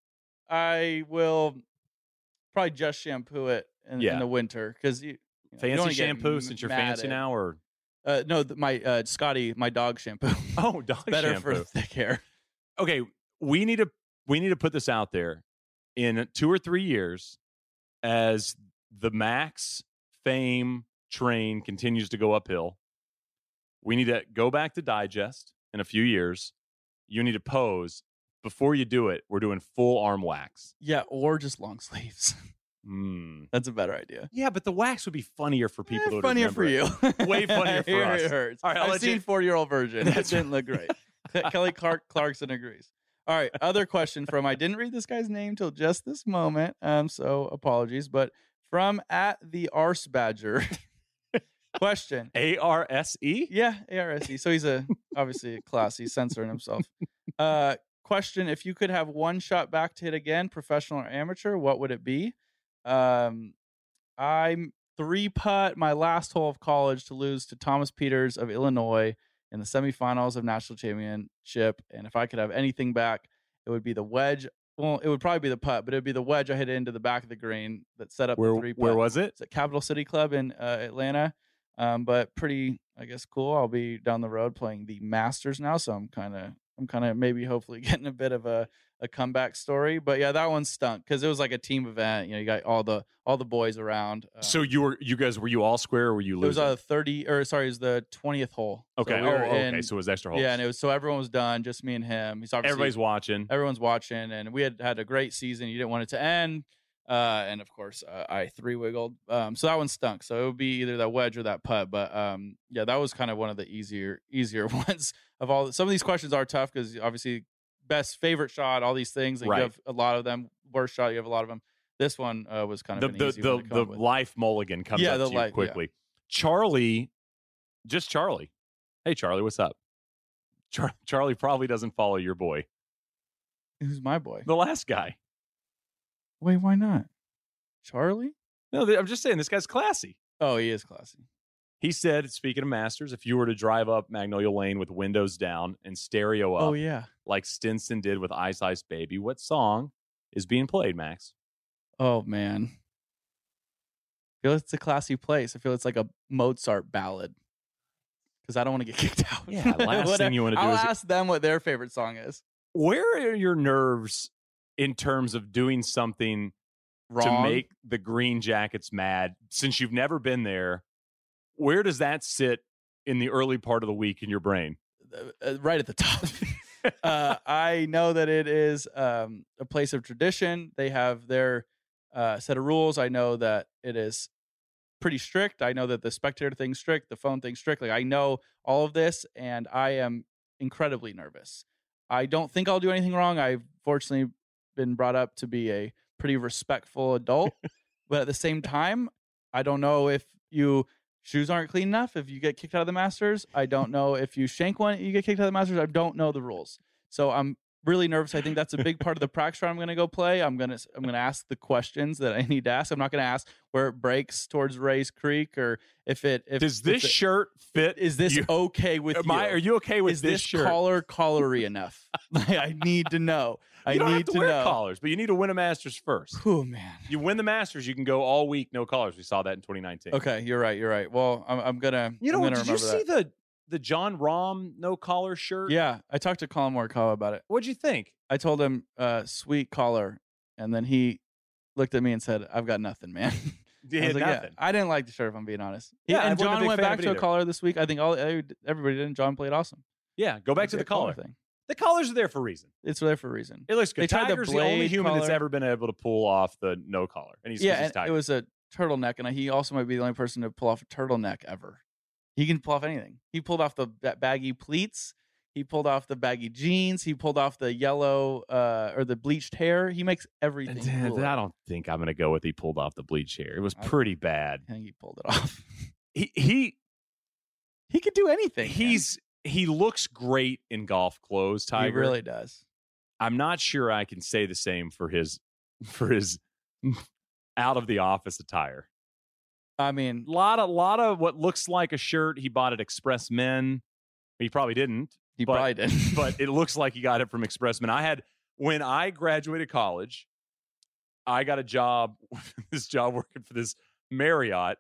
I will probably just shampoo it in the winter because you fancy shampoo since you're fancy now, or no, my Scotty, my dog shampoo. Oh, dog better shampoo for thick hair. Okay, we need to put this out there. In 2 or 3 years, as the Max fame train continues to go uphill, we need to go back to Digest in a few years. You need to pose. Before you do it, we're doing full arm wax. Yeah, or just long sleeves. That's a better idea. Yeah, but the wax would be funnier for people. To funnier for you. Way funnier for us. It hurts. All right, I've seen 4-year-old version. That didn't look great. Kelly Clarkson agrees. All right, other question from, I didn't read this guy's name till just this moment, so apologies, but from @the Badger. Question. ARSE? Yeah, ARSE. So he's obviously a class. He's censoring himself. Question, if you could have one shot back to hit again, professional or amateur, what would it be? I'm 3-putt my last hole of college to lose to Thomas Peters of Illinois in the semifinals of national championship. And if I could have anything back, it would be the wedge. Well, it would probably be the putt, but it would be the wedge I hit into the back of the green that set up the 3-putt. Where was it? It's at Capital City Club in Atlanta. But pretty, I guess, cool. I'll be down the road playing the Masters now, so I'm kind of maybe hopefully getting a bit of a comeback story. But yeah, that one stunk because it was like a team event. You got all the boys around. So were you all square or were you losing? It was it was the 20th hole. Okay. So okay. So it was extra holes. Yeah, and so everyone was done, just me and him. Everybody's watching. Everyone's watching, and we had a great season. You didn't want it to end. And of course, I 3-wiggled. So that one stunk. So it would be either that wedge or that putt. But yeah, that was kind of one of the easier ones of all. Some of these questions are tough because obviously best favorite shot, all these things. Like right. You have a lot of them. Worst shot, you have a lot of them. This one was kind of an easy one to come up with. Life mulligan comes up to you quickly. Yeah. Charlie. Hey, Charlie, what's up? Charlie probably doesn't follow your boy. Who's my boy? The last guy. Wait, why not? Charlie? No, I'm just saying this guy's classy. Oh, he is classy. He said, speaking of Masters, if you were to drive up Magnolia Lane with windows down and stereo up, like Stinson did with Ice Ice Baby, what song is being played, Max? Oh, man. I feel it's a classy place. I feel it's like a Mozart ballad because I don't want to get kicked out. Yeah, last thing you want to do I'll is ask them what their favorite song is. Where are your nerves in terms of doing something wrong to make the Green Jackets mad? Since you've never been there, where does that sit in the early part of the week in your brain? Right at the top. I know that it is a place of tradition. They have their set of rules. I know that it is pretty strict. I know that the spectator thing's strict, the phone thing's strict. Like I know all of this, and I am incredibly nervous. I don't think I'll do anything wrong. I've fortunately been brought up to be a pretty respectful adult, but at the same time, I don't know if you shoes aren't clean enough. If you get kicked out of the Masters, I don't know if you shank one, you get kicked out of the Masters. I don't know the rules, so I'm really nervous. I think that's a big part of the practice round I'm going to go play. I'm going to ask the questions that I need to ask. I'm not going to ask where it breaks towards Rays Creek or if does this shirt fit? Is this okay with you? Are you okay with this shirt? Is this collar-y enough? I need to know. You don't have to wear collars, but you need to win a Masters first. Oh man! You win the Masters, you can go all week no collars. We saw that in 2019. Okay, you're right. Well, I'm gonna. Did you see the John Rahm no collar shirt? Yeah, I talked to Colin Morikawa about it. What'd you think? I told him, sweet collar, and then he looked at me and said, "I've got nothing, man." You I had was like, nothing. Yeah, I didn't like the shirt, if I'm being honest. Yeah, I and wasn't a John big went fan of back it to a either. collar this week. I think everybody did. And John played awesome. Yeah, go back It's to a the collar thing. The collars are there for a reason. It's there for a reason. It looks good. They tried the Tiger's the only blade human that's collar. ever been able to pull off the no collar, and he's And Tiger. it was a turtleneck, and he also might be the only person to pull off a turtleneck ever. He can pull off anything. He pulled off the baggy pleats. He pulled off the baggy jeans. He pulled off the yellow or the bleached hair. He makes everything. Cool. I don't think I'm going to go with he pulled off the bleach hair. It was pretty bad. I think he pulled it off. He could do anything. He looks great in golf clothes, Tiger. He really does. I'm not sure I can say the same for his out of the office attire. I mean, a lot of what looks like a shirt he bought at Express Men. He probably didn't. Probably didn't. But it looks like he got it from Express Men. When I graduated college, I got a job working for this Marriott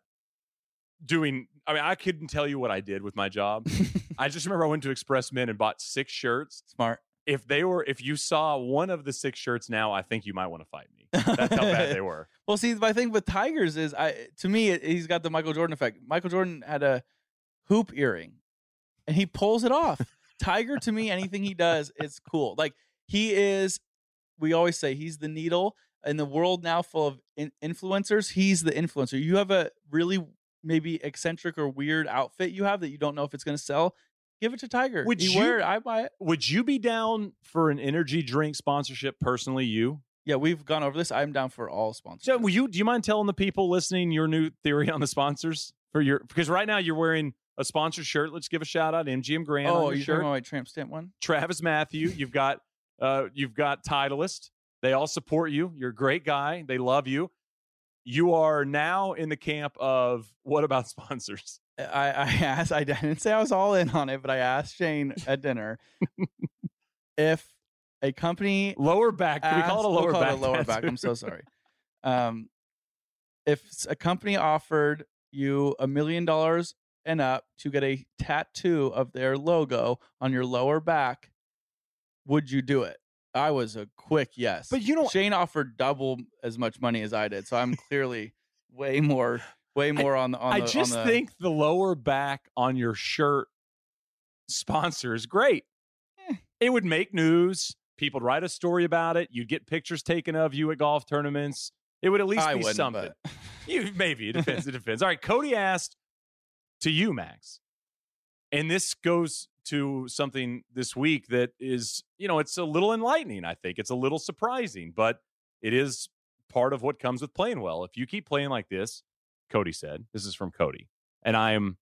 I couldn't tell you what I did with my job. I just remember I went to Express Men and bought 6 shirts. Smart. If you saw one of the 6 shirts now, I think you might want to fight me. That's how bad they were. Well, see, my thing with Tigers is, to me, he's got the Michael Jordan effect. Michael Jordan had a hoop earring, and he pulls it off. Tiger, to me, anything he does is cool. Like, he is, we always say, he's the needle. In the world now full of influencers, he's the influencer. You have a really maybe eccentric or weird outfit you have that you don't know if it's going to sell. Give it to Tiger. Wear it. I buy it. Would you be down for an energy drink sponsorship personally, you? Yeah, we've gone over this. I'm down for all sponsors. So, do you mind telling the people listening your new theory on the sponsors because right now you're wearing a sponsored shirt. Let's give a shout out MGM Grand. Oh, on your you're shirt. talking about my Tramp Stamp one? Travis Matthew. You've got Titleist. They all support you. You're a great guy. They love you. You are now in the camp of what about sponsors? I asked. I didn't say I was all in on it, but I asked Shane at dinner if a company lower back. Can we call it a lower back? A lower back. I'm so sorry. If a company offered you $1 million and up to get a tattoo of their logo on your lower back, would you do it? I was a quick yes. But Shane offered double as much money as I did, so I'm clearly way more on the. I just think the lower back on your shirt sponsor is great. It would make news. People would write a story about it. You'd get pictures taken of you at golf tournaments. It would at least be something. Maybe it depends. It depends. All right, Cody asked to you, Max, and this goes to something this week that is, it's a little enlightening. I think it's a little surprising, but it is part of what comes with playing well. If you keep playing like this, Cody said, this is from Cody, and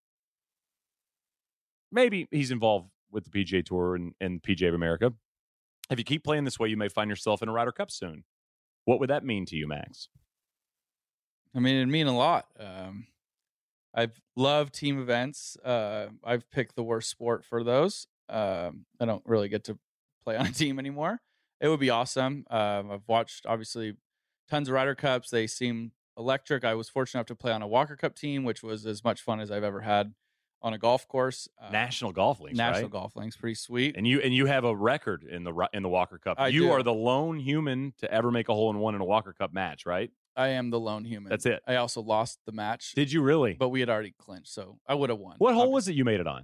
maybe he's involved with the PGA Tour and PGA of America. If you keep playing this way, you may find yourself in a Ryder Cup soon. What would that mean to you, Max? I mean, it'd mean a lot. I've loved team events. I've picked the worst sport for those. I don't really get to play on a team anymore. It would be awesome. I've watched, obviously, tons of Ryder Cups. They seem electric. I was fortunate enough to play on a Walker Cup team, which was as much fun as I've ever had on a golf course. National Golf Links, National Golf Links, pretty sweet. And you have a record in the Walker Cup. You are the lone human to ever make a hole-in-one in a Walker Cup match, right? I am the lone human. That's it. I also lost the match. Did you really? But we had already clinched, so I would have won. What hole was it you made it on?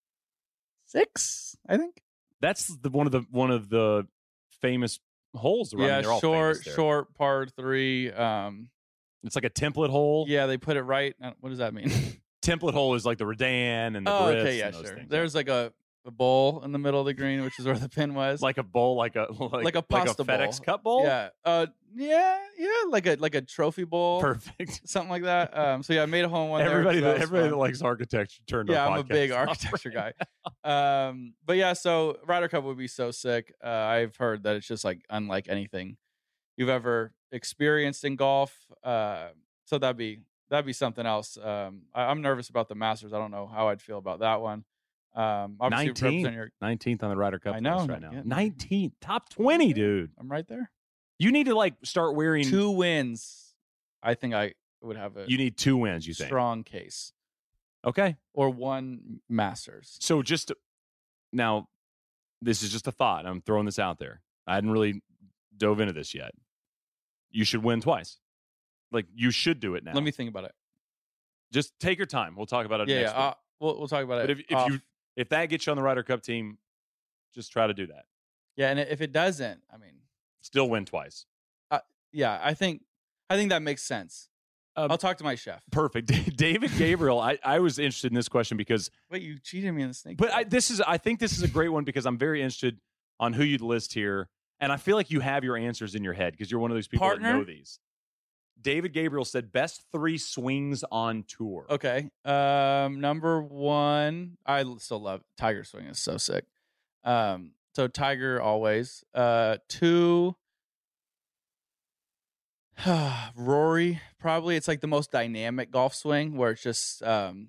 6, I think. That's one of the famous holes around. Yeah, short par 3. It's like a template hole. Yeah, they put it right. What does that mean? Template hole is like the Redan and the Brits. Okay, yeah, sure. Things. There's like a bowl in the middle of the green, which is where the pin was. Like a bowl, like a pasta FedEx bowl. Cup bowl. Yeah, like a trophy bowl. Perfect, something like that. So yeah, I made a hole in one. Everybody that likes architecture turned. Yeah, I'm a big architecture guy. But yeah, so Ryder Cup would be so sick. I've heard that it's just like unlike anything you've ever experienced in golf. So that'd be something else. I'm nervous about the Masters. I don't know how I'd feel about that one. 19th on the Ryder Cup. I know list right now. 19th, top 20, dude. I'm right there. You need to start wearing 2 wins. I think I would have you need 2 wins. You think strong case. Okay. or one Masters. So now, this is just a thought. I'm throwing this out there. I hadn't really dove into this yet. You should win twice. Like, you should do it now. Let me think about it. Just take your time. We'll talk about it next week. We'll talk about it. But if that gets you on the Ryder Cup team, just try to do that. Yeah, and if it doesn't, I mean, still win twice. Yeah, I think that makes sense. I'll talk to my chef. Perfect. David Gabriel, I was interested in this question because wait, you cheated me in the snake. But I think this is a great one because I'm very interested on who you'd list here, and I feel like you have your answers in your head because you're one of those people that know these. David Gabriel said best 3 swings on tour. Okay. Number 1, I still love Tiger swing. Is so sick. So Tiger always. 2, Rory, probably. It's like the most dynamic golf swing where it's just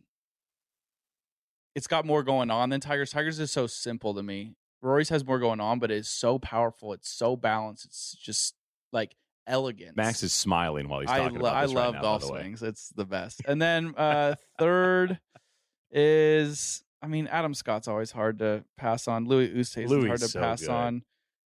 it's got more going on than Tiger's. Tiger's is so simple to me. Rory's has more going on, but it's so powerful. It's so balanced. It's just like elegance. Max is smiling while he's talking about this. I love golf swings. It's the best. And then 3rd is, I mean, Adam Scott's always hard to pass on. Louis Oosthuizen is hard to pass on.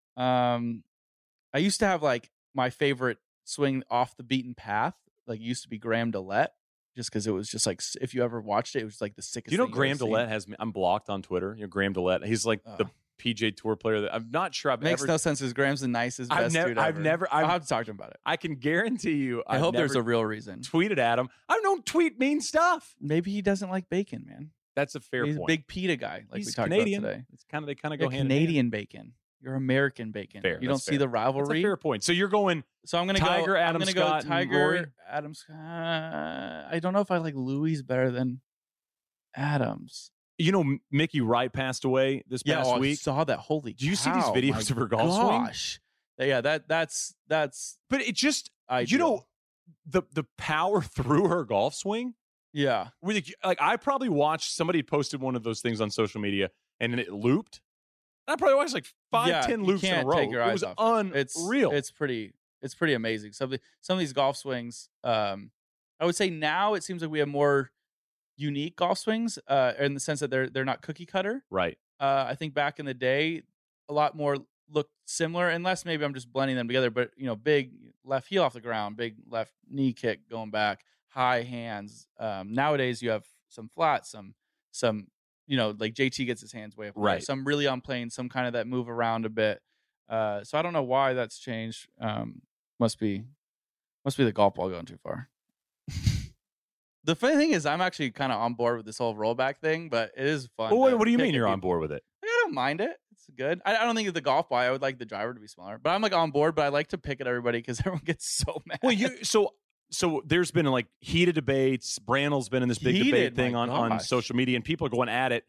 I used to have like my favorite swing off the beaten path. Like, it used to be Graham DeLette, just because it was just like, if you ever watched it, it was like the sickest. You know, Graham DeLette has me. I'm blocked on Twitter. You know, Graham DeLette. He's like the PGA Tour player that I'm not sure I've makes ever. no sense because Graham's the nicest, best dude ever. I'll have to talk to him about it. I can guarantee you. I hope there's a real reason. Tweeted at him. I don't tweet mean stuff. Maybe he doesn't like bacon, man. That's a fair point. He's a big PETA guy, like He's we talked Canadian. about today. It's they kind of go hand Canadian in hand. bacon. You're American bacon. Fair, you don't see the rivalry. That's a fair point. So you're going. So I'm going to Tiger, go. Adam I'm Scott, go Tiger, and Rory? Adam Scott. I don't know if I like Louis better than Adams. You know, Mickey Wright passed away this past week. I saw that. Holy Do you see these videos of her golf swing? Yeah, that's. But it just, ideal. you know, the power through her golf swing. Yeah, like I probably watched, somebody posted one of those things on social media and it looped. I probably watched like 5-10 loops in a row. Take your eyes it was off unreal. It's pretty amazing. Some of these golf swings, I would say now it seems like we have more unique golf swings, in the sense that they're not cookie cutter. Right. I think back in the day, a lot more looked similar, unless maybe I'm just blending them together. But big left heel off the ground, big left knee kick going back, high hands. Nowadays you have some flat, some like JT gets his hands way up there. Right. Some really on plane, some kind of that move around a bit. So I don't know why that's changed. Must be the golf ball going too far. The funny thing is, I'm actually kind of on board with this whole rollback thing, but it is fun. Well, what do you mean you're on board with it? I don't mind it. It's good. I don't think it's the golf ball. I would like the driver to be smaller, but I'm like on board. But I like to pick at everybody because everyone gets so mad. Well, so there's been like heated debates. Brandl's been in this big debate thing on social media, and people are going at it.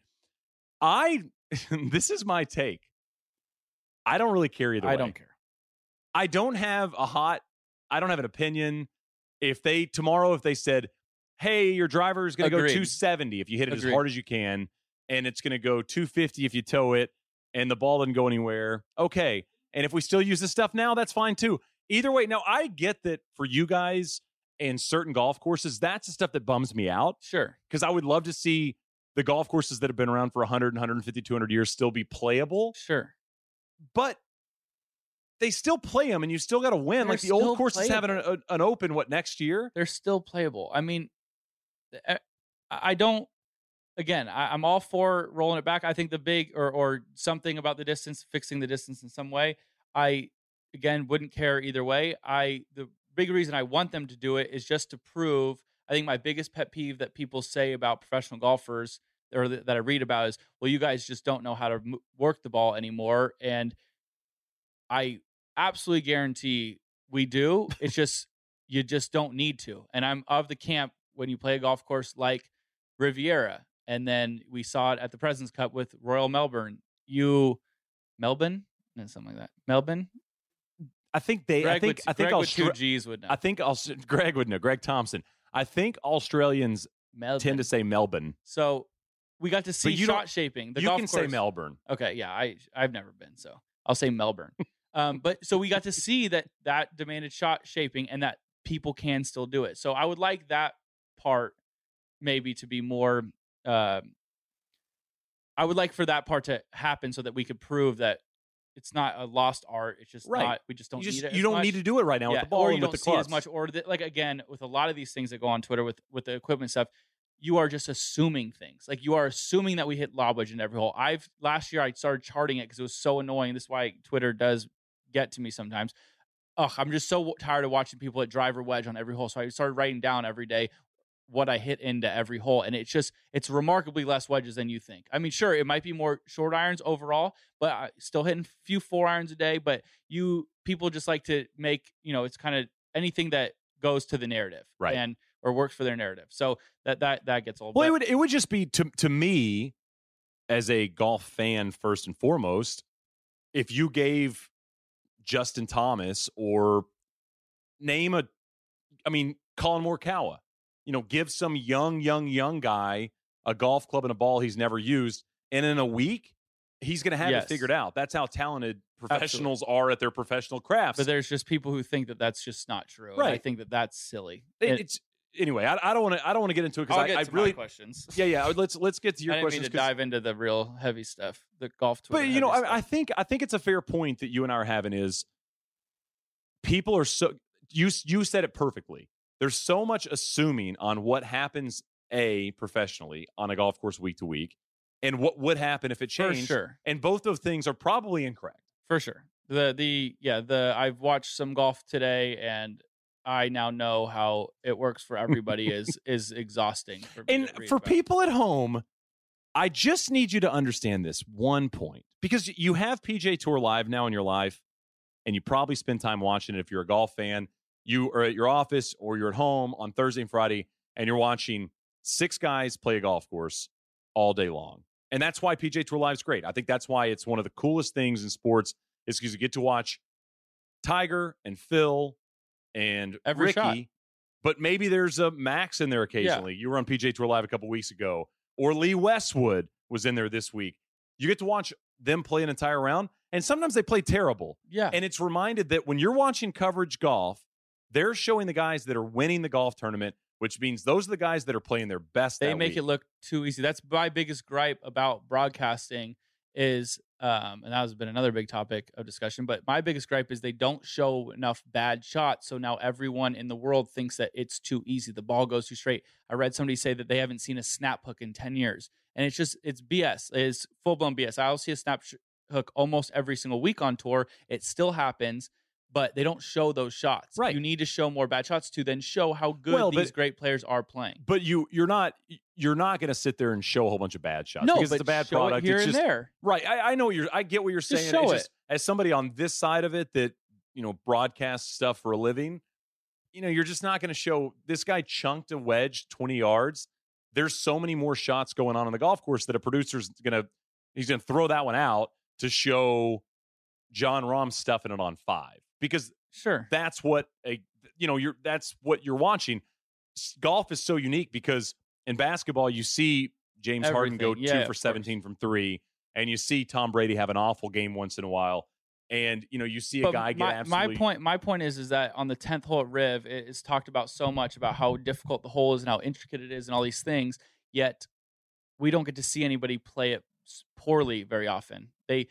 This is my take. I don't really care either way. I don't care. I don't have an opinion. If they said, hey, your driver is going to go 270 if you hit it as hard as you can, and it's going to go 250 if you tow it, and the ball doesn't go anywhere. Okay. And if we still use this stuff now, that's fine too. Either way, now I get that for you guys and certain golf courses, that's the stuff that bums me out. Sure. Because I would love to see the golf courses that have been around for 100, 150, 200 years still be playable. Sure. But they still play them, and you still got to win. Like the old course is having an open, next year? They're still playable. I mean, I don't. Again, I'm all for rolling it back. I think the big or something about the distance, fixing the distance in some way. I again wouldn't care either way. The big reason I want them to do it is just to prove. I think my biggest pet peeve that people say about professional golfers or that I read about is, well, you guys just don't know how to work the ball anymore, and I absolutely guarantee we do. It's just you just don't need to. And I'm of the camp when you play a golf course like Riviera, and then we saw it at the President's Cup with Royal Melbourne. Melbourne? No, something like that. Melbourne? I think Greg with 2 G's would know. I think Greg would know. Greg Thompson. I think Australians tend to say Melbourne. So we got to see shot shaping. You can say Melbourne. Okay, yeah, I've never been, so I'll say Melbourne. But so we got to see that demanded shot shaping and that people can still do it. So I would like that part maybe to be more. I would like for that part to happen so that we could prove that it's not a lost art. It's just not. We just don't need it. You don't need to do it right now with the ball or and you with the don't see it clubs. as much. Or like again, with a lot of these things that go on Twitter with the equipment stuff, you are just assuming things. Like you are assuming that we hit lob wedge in every hole. Last year I started charting it because it was so annoying. This is why Twitter does get to me sometimes. I'm just so tired of watching people hit driver wedge on every hole. So I started writing down every day what I hit into every hole. And it's remarkably less wedges than you think. I mean, sure, it might be more short irons overall, but I still hitting a few 4 irons a day. But people just like to make, it's kind of anything that goes to the narrative. Right. Or works for their narrative. So that gets old. Well, it would just be to me as a golf fan, first and foremost, if you gave Justin Thomas or Colin Morikawa, give some young guy a golf club and a ball he's never used, and in a week he's going to have it figured out. That's how talented professionals are at their professional crafts. But there's just people who think that that's just not true. Right. And I think that that's silly. Anyway, I don't want to get into it because I really my questions. Yeah. Let's get to your I didn't questions. Mean to dive into the real heavy stuff, the golf Twitter. But I think it's a fair point that you and I are having is people are so you said it perfectly. There's so much assuming on what happens professionally on a golf course week to week, and what would happen if it changed. For sure. And both those things are probably incorrect. For sure. I've watched some golf today and I now know how it works for everybody is exhausting. For people at home, I just need you to understand this one point, because you have PGA Tour Live now in your life, and you probably spend time watching it if you're a golf fan. You are at your office or you're at home on Thursday and Friday, and you're watching 6 guys play a golf course all day long. And that's why PGA Tour Live is great. I think that's why it's one of the coolest things in sports, is because you get to watch Tiger and Phil and every Ricky, shot. But maybe there's a Max in there occasionally. You were on PGA Tour Live a couple weeks ago, or Lee Westwood was in there this week. You get to watch them play an entire round, and sometimes they play terrible. Yeah. And it's reminded that when you're watching coverage golf, they're showing the guys that are winning the golf tournament, which means those are the guys that are playing their best. They make it look too easy. That's my biggest gripe about broadcasting is, and that has been another big topic of discussion, but my biggest gripe is they don't show enough bad shots. So now everyone in the world thinks that it's too easy. The ball goes too straight. I read somebody say that they haven't seen a snap hook in 10 years. And it's BS. It's full-blown BS. I'll see a snap hook almost every single week on tour. It still happens, but they don't show those shots. Right. You need to show more bad shots to then show how good these great players are playing. But you're not going to sit there and show a whole bunch of bad shots. No, because but it's a bad show product. It here it's and just, there. Right. I know I get what you're saying. Just show it. As somebody on this side of it that, broadcasts stuff for a living, you're just not going to show this guy chunked a wedge 20 yards. There's so many more shots going on the golf course that a producer's he's going to throw that one out to show John Rahm stuffing it on 5, because sure, that's what that's what you're watching. Golf is so unique because in basketball you see James Harden go 2 for 17 from 3, and you see Tom Brady have an awful game once in a while, and you see a guy get absolutely. My point is that on the 10th hole at Riv, it's talked about so much about how difficult the hole is and how intricate it is and all these things. Yet we don't get to see anybody play it poorly very often.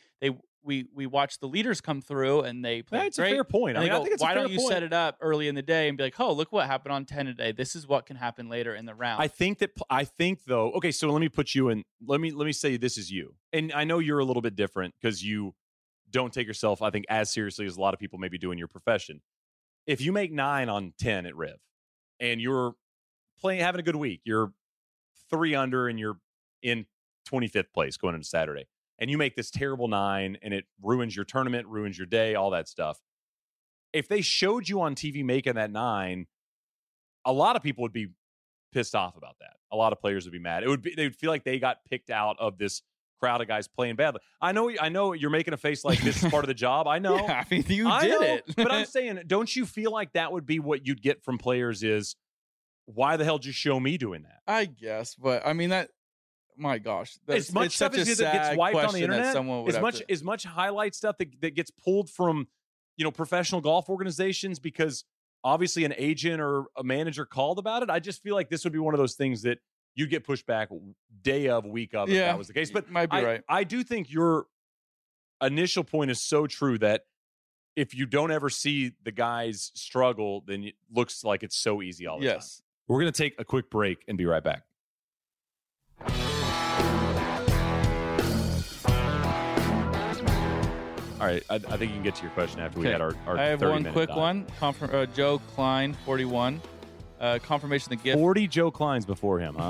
We watch the leaders come through and they play That's great. a fair point. I think it's why a fair don't you point. set it up early in the day and be like, oh, look what happened on 10 today. This is what can happen later in the round. I think though. Okay, so let me put you in. Let me say this is you, and I know you're a little bit different because you don't take yourself, I think, as seriously as a lot of people maybe do in your profession. If you make 9 on 10 at Riv, and you're having a good week, you're 3 under, and you're in 25th place going into Saturday, and you make this terrible 9, and it ruins your tournament, ruins your day, all that stuff. If they showed you on TV making that 9, a lot of people would be pissed off about that. A lot of players would be mad. They would feel like they got picked out of this crowd of guys playing badly. I know you're making a face like this is part of the job. I know. Yeah, I mean, you did it. But I'm saying, don't you feel like that would be what you'd get from players is, why the hell did you show me doing that? I guess, but I mean that. My gosh, as much stuff as that gets wiped on the internet, as much highlight stuff that gets pulled from professional golf organizations because obviously an agent or a manager called about it. I just feel like this would be one of those things that you'd get pushed back day of, week of, if Yeah, that was the case. But might be right. I do think your initial point is so true that if you don't ever see the guys struggle, then it looks like it's so easy all the time. Yes. We're going to take a quick break and be right back. All right, I think you can get to your question after we had our I have 30 one minute quick dive. one. Joe Klein, 41. Confirmation of the gift. 40 Joe Kleins before him,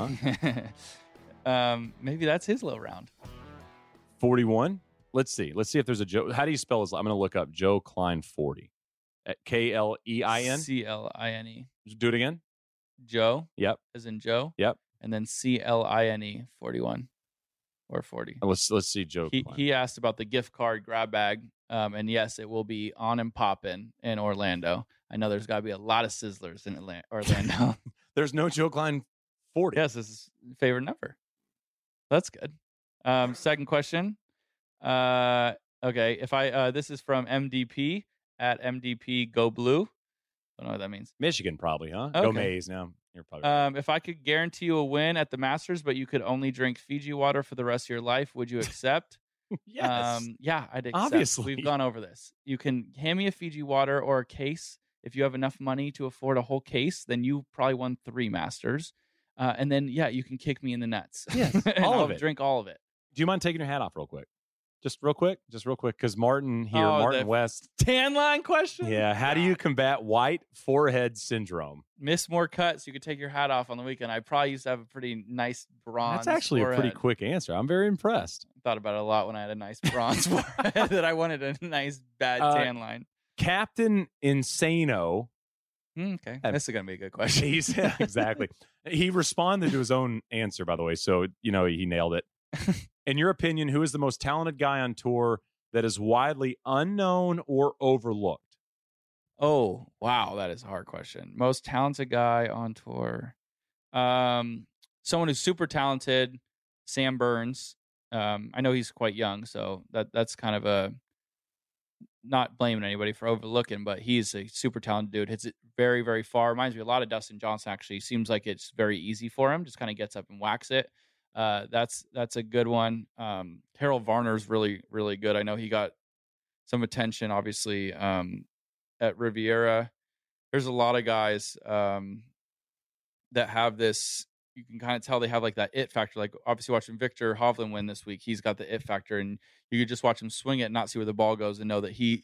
huh? Maybe that's his low round. 41? Let's see. Let's see if there's a Joe. How do you spell his? I'm going to look up Joe Klein 40. Klein? Cline. Do it again. Joe. Yep. As in Joe. Yep. And then Cline 41 or 40. Let's see Joe Klein. He asked about the gift card grab bag. And yes, it will be on and poppin' in Orlando. I know there's got to be a lot of sizzlers in Orlando. There's no Joe Klein 40. Yes, this is favorite number. That's good. Second question. Okay, if I this is from MDP at MDP Go Blue. Don't know what that means. Michigan probably, huh? Okay. Go Mays now. You're probably right. If I could guarantee you a win at the Masters, but you could only drink Fiji water for the rest of your life, would you accept? Yes. Yeah, I'd accept. Obviously. We've gone over this. You can hand me a Fiji water or a case. If you have enough money to afford a whole case, then you probably won 3 Masters. And then, yeah, you can kick me in the nuts. Yes, and all I'll of it. drink all of it. Do you mind taking your hat off real quick? Just real quick, because Martin here, Martin West. Tan line question? Yeah, how do you combat white forehead syndrome? Miss more cuts. You could take your hat off on the weekend. I probably used to have a pretty nice bronze That's actually forehead. a pretty quick answer. I'm very impressed. Thought about it a lot when I had a nice bronze forehead that I wanted a nice bad tan line. Captain Insano. Okay, this is going to be a good question. Yeah, exactly. He responded to his own answer, by the way, so he nailed it. In your opinion, who is the most talented guy on tour that is widely unknown or overlooked? Oh, wow, that is a hard question. Most talented guy on tour. Someone who's super talented, Sam Burns. I know he's quite young, so that's kind of a not blaming anybody for overlooking, but he's a super talented dude. Hits it very, very far. Reminds me a lot of Dustin Johnson, actually. Seems like it's very easy for him. Just kind of gets up and whacks it. That's a good one. Harold Varner's really, really good. I know he got some attention, obviously, at Riviera. There's a lot of guys that have this. You can kind of tell they have like that it factor. Like obviously watching Victor Hovland win this week, he's got the it factor, and you could just watch him swing it and not see where the ball goes and know that he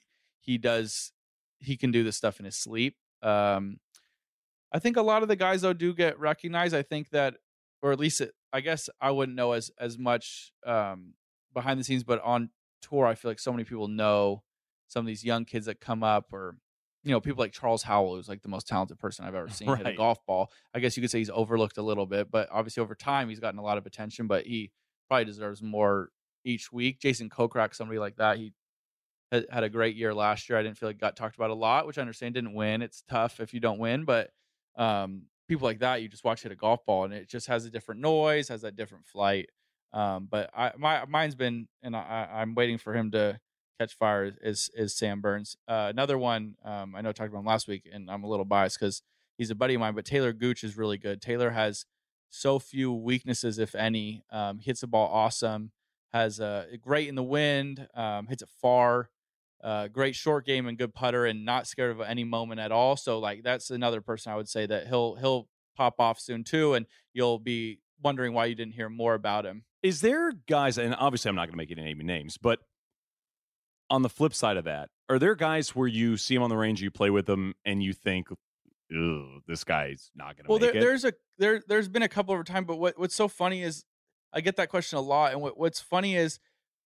can do this stuff in his sleep. I think a lot of the guys though do get recognized. I think that, or at least I guess I wouldn't know as much behind the scenes, but on tour, I feel like so many people know some of these young kids that come up, or people like Charles Howell, who's like the most talented person I've ever seen hit a golf ball. I guess you could say he's overlooked a little bit, but obviously over time he's gotten a lot of attention, but he probably deserves more each week. Jason Kokrak, somebody like that, he had a great year last year. I didn't feel like got talked about a lot, which I understand didn't win. It's tough if you don't win, but people like that, you just watch hit a golf ball and it just has a different noise, has that different flight. But mine's been, and I'm waiting for him to catch fire, is Sam Burns. Another one, I know I talked about him last week, and I'm a little biased because he's a buddy of mine, but Taylor Gooch is really good. Taylor has so few weaknesses, if any. Hits the ball awesome, has great in the wind, hits it far, great short game and good putter, and not scared of any moment at all. So like that's another person I would say that he'll pop off soon too, and you'll be wondering why you didn't hear more about him. Is there guys, and obviously I'm not going to make any names, but on the flip side of that, are there guys where you see him on the range, you play with them, and you think, "Ugh, this guy's not going to make it"? There's been a couple over time, but what's so funny is I get that question a lot, and what's funny is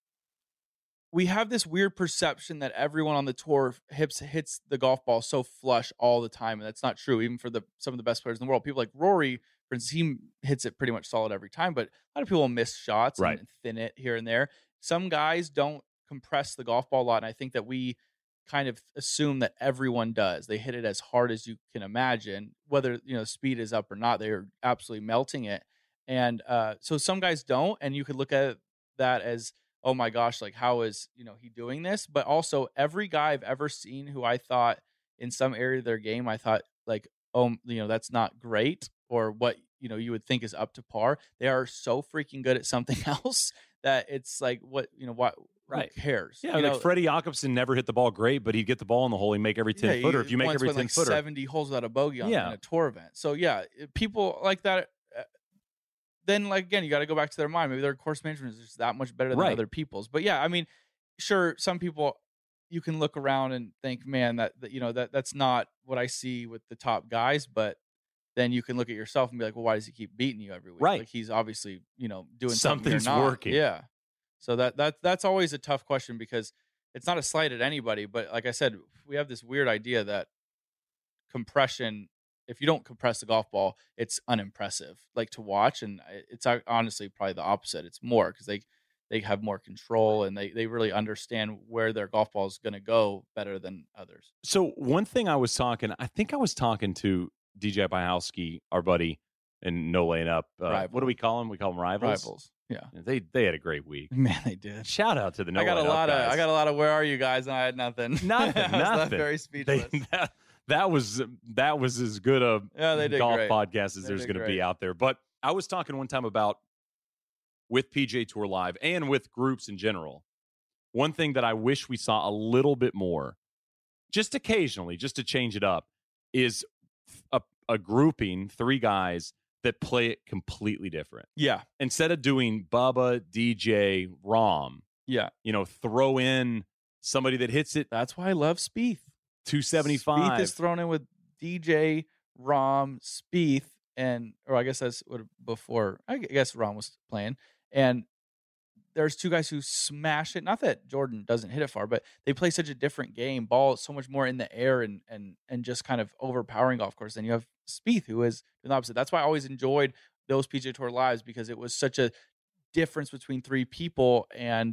we have this weird perception that everyone on the tour hits the golf ball so flush all the time, and that's not true. Even for some of the best players in the world, people like Rory, for instance, he hits it pretty much solid every time, but a lot of people miss shots and thin it here and there. Some guys don't compress the golf ball a lot, and I think that we kind of assume that everyone does. They hit it as hard as you can imagine, whether speed is up or not. They're absolutely melting it, and so some guys don't, and you could look at that as, oh my gosh, like how is he doing this? But also every guy I've ever seen who I thought in some area of their game, I thought like, oh, that's not great, or what you would think is up to par, they are so freaking good at something else that it's like, what, what, Right. who cares? Yeah, like Freddie Jacobson never hit the ball great, but he'd get the ball in the hole. He'd make every 10-footer. If you make once every went, 10-footer. 70 holes without a bogey in a tour event. So, yeah, people like that, then, like, again, you got to go back to their mind. Maybe their course management is just that much better than other people's. But, yeah, I mean, sure, some people, you can look around and think, man, that's not what I see with the top guys. But then you can look at yourself and be like, well, why does he keep beating you every week? Right. Like, he's obviously, doing something's something working. Yeah. So that's always a tough question, because it's not a slight at anybody. But like I said, we have this weird idea that compression, if you don't compress the golf ball, it's unimpressive, like, to watch. And it's honestly probably the opposite. It's more because they have more control, and they really understand where their golf ball is going to go better than others. So one thing I think I was talking to DJ Byhowski, our buddy, and No Laying Up. What do we call them? We call them rivals. Yeah. They had a great week. Man, they did. Shout out to the No I got Laying Up guys. I got a lot of where are you guys, and I had nothing. Nothing. I was left very speechless. That was as good a golf great. podcast as there's going to be out there. But I was talking one time about, with PGA Tour Live and with groups in general, one thing that I wish we saw a little bit more, just occasionally, just to change it up, is a grouping, 3 guys that play it completely different. Yeah. Instead of doing Bubba, DJ, Rahm, throw in somebody that hits it. That's why I love Spieth. 275. Spieth is thrown in with DJ, Rahm, Spieth, or I guess that's what before. I guess Rahm was playing, and there's 2 guys who smash it. Not that Jordan doesn't hit it far, but they play such a different game. Ball so much more in the air and just kind of overpowering golf course. Then you have Spieth, who is the opposite. That's why I always enjoyed those PGA Tour Lives, because it was such a difference between 3 people, and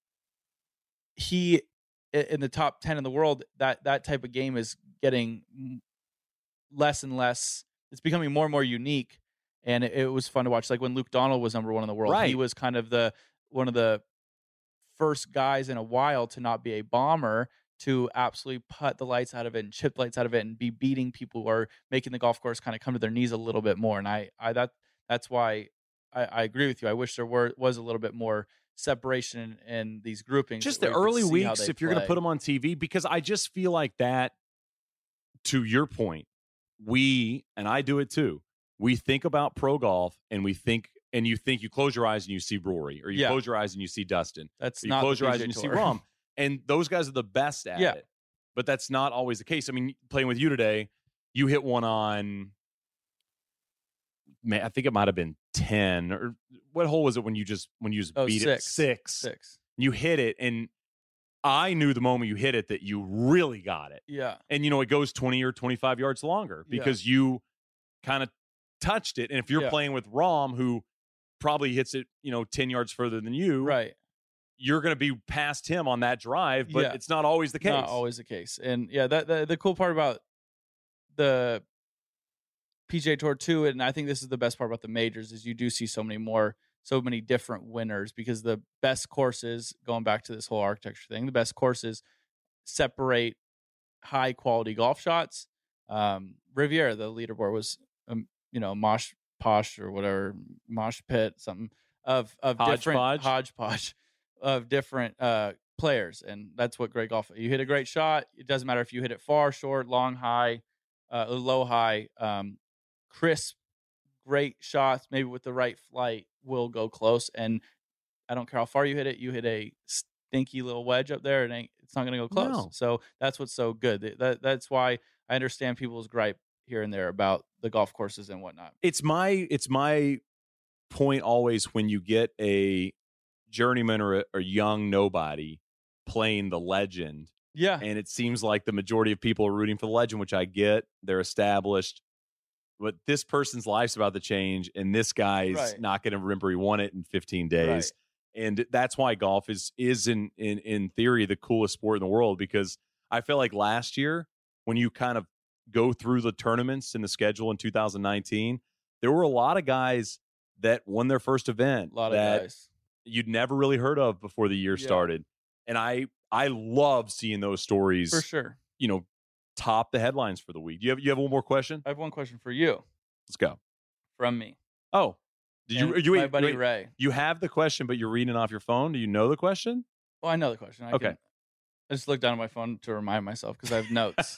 he, in the top 10 in the world, that type of game is getting less and less. It's becoming more and more unique, and it was fun to watch. Like when Luke Donald was number 1 in the world, he was kind of one of the first guys in a while to not be a bomber, to absolutely putt the lights out of it and chip the lights out of it and be beating people who are making the golf course kind of come to their knees a little bit more. And that's why I agree with you. I wish there was a little bit more separation in these groupings. Just the early weeks, if you're going to put them on TV, because I just feel like that, to your point, and I do it too, we think about pro golf, and you close your eyes and you see Rory, or you close your eyes and you see Dustin. That's you not close the your eyes PGA and you see Tour. Rahm. And those guys are the best at it. But that's not always the case. I mean, playing with you today, you hit one on, I think it might have been 10, or what hole was it when you beat it? 6. You hit it, and I knew the moment you hit it that you really got it. Yeah. And, it goes 20 or 25 yards longer because you kind of touched it. And if you're playing with Rahm, who probably hits it, 10 yards further than you, right, you're going to be past him on that drive, but it's not always the case. Not always the case. And the cool part about the PGA Tour too, and I think this is the best part about the majors, is you do see so many different winners, because the best courses, going back to this whole architecture thing, the best courses separate high quality golf shots. Riviera, the leaderboard was, mosh posh or whatever, mosh pit, something of different hodgepodge of different players. And that's what great golf, you hit a great shot. It doesn't matter if you hit it far, short, long, high, low, high, crisp, great shots, maybe with the right flight, will go close. And I don't care how far you hit it. You hit a stinky little wedge up there, it's not going to go close. No. So that's what's so good. That's why I understand people's gripe here and there about the golf courses and whatnot. It's my point always, when you get a journeyman or a young nobody playing the legend. Yeah. And it seems like the majority of people are rooting for the legend, which I get. They're established. But this person's life's about to change, and this guy's not going to remember he won it in 15 days. Right. And that's why golf is in theory the coolest sport in the world, because I feel like last year, when you kind of go through the tournaments in the schedule in 2019, there were a lot of guys that won their first event. A lot of guys you'd never really heard of before the year started. And I love seeing those stories. For sure. Top the headlines for the week. You have one more question? I have one question for you. Let's go. from me. Oh, My buddy Ray. You have the question, but you're reading it off your phone. Do you know the question? Well, I know the question. Okay. I just looked down at my phone to remind myself because I have notes.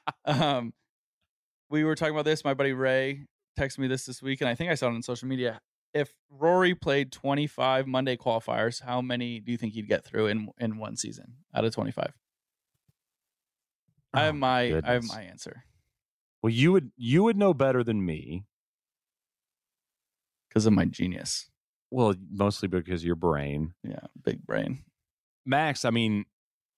We were talking about this. My buddy Ray texted me this week, and I think I saw it on social media. If Rory played 25 Monday qualifiers, how many do you think he'd get through in one season out of 25? I have my answer. Well, you would know better than me because of my genius. Well, mostly because of your brain. Yeah, big brain. Max, I mean,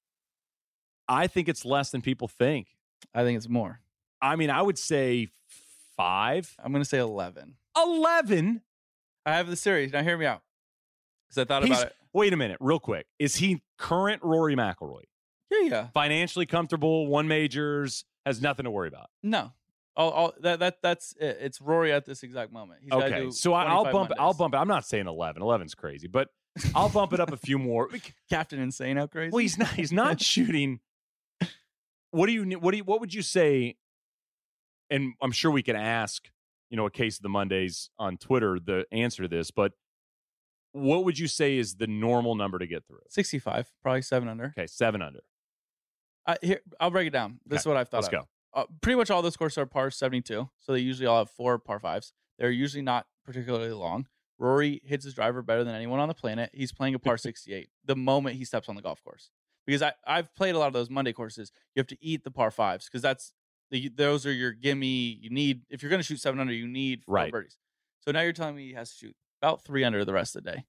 I think it's less than people think. I think it's more. I mean, I would say 5. I'm going to say 11. 11? I have the series. Now, hear me out. Because I thought about it. Wait a minute, real quick. Is he current Rory McIlroy? Yeah. Financially comfortable, won majors, has nothing to worry about. No. That's it. It's Rory at this exact moment. He's okay, so I'll bump it. I'm not saying 11. 11's crazy, but I'll bump it up a few more. Captain Insane, how crazy? Well, he's not shooting. What would you say? And I'm sure we can ask, a Case of the Mondays on Twitter the answer to this, but what would you say is the normal number to get through? 65, probably 7 under. Okay, 7 under. Here, I'll break it down. This is what I've thought. Let's go. Pretty much all those courses are par 72, so they usually all have 4 par 5s. They're usually not particularly long. Rory hits his driver better than anyone on the planet. He's playing a par 68 the moment he steps on the golf course. Because I've played a lot of those Monday courses. You have to eat the par 5s because those are your gimme. You need, if you're going to shoot 7 under, you need 4 birdies. So now you're telling me he has to shoot about 3 under the rest of the day.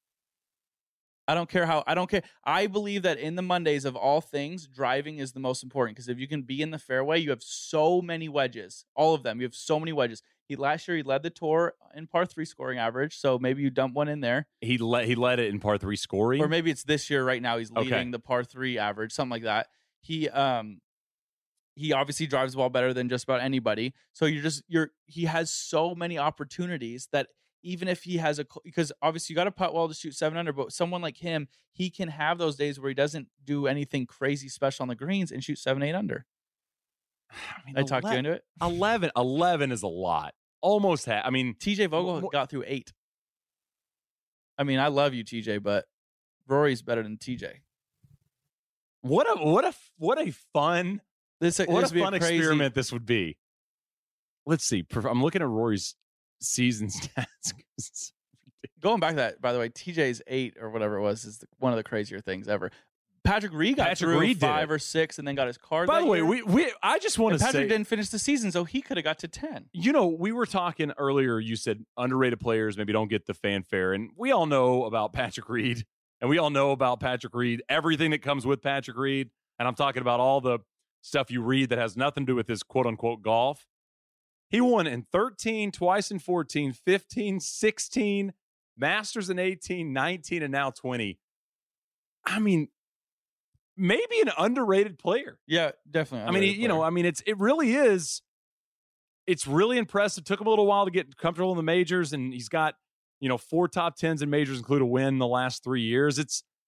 I don't care. I believe that in the Mondays of all things, driving is the most important because if you can be in the fairway, you have so many wedges. All of them. You have so many wedges. Last year he led the tour in par 3 scoring average, so maybe you dump one in there. He led it in par 3 scoring, or maybe it's this year right now he's leading the par 3 average, something like that. He obviously drives the ball better than just about anybody. So he has so many opportunities that even if he has because obviously you got to putt well to shoot 7 under, but someone like him, he can have those days where he doesn't do anything crazy special on the greens and shoot 7, 8 under. I talked you into it. 11 is a lot. Almost half. I mean, TJ Vogel got through 8. I mean, I love you, TJ, but Rory's better than TJ. What a fun experiment this would be. Let's see. I'm looking at Rory's season stats. Going back to that, by the way, TJ's 8 or whatever it was is one of the crazier things ever. Patrick Reed got through 5 or 6 and then got his card. By the way, I just want to say Patrick didn't finish the season, so he could have got to 10. We were talking earlier. You said underrated players maybe don't get the fanfare, and we all know about Patrick Reed, and we all know about Patrick Reed, everything that comes with Patrick Reed, and I'm talking about all the stuff you read that has nothing to do with his quote unquote golf. He won in 13, twice in 14, 15, 16, Masters in 18, 19, and now 20. I mean, maybe an underrated player. Yeah, definitely. I mean, it really is. It's really impressive. Took him a little while to get comfortable in the majors, and he's got, 4 top 10s in majors, include a win in the last 3 years.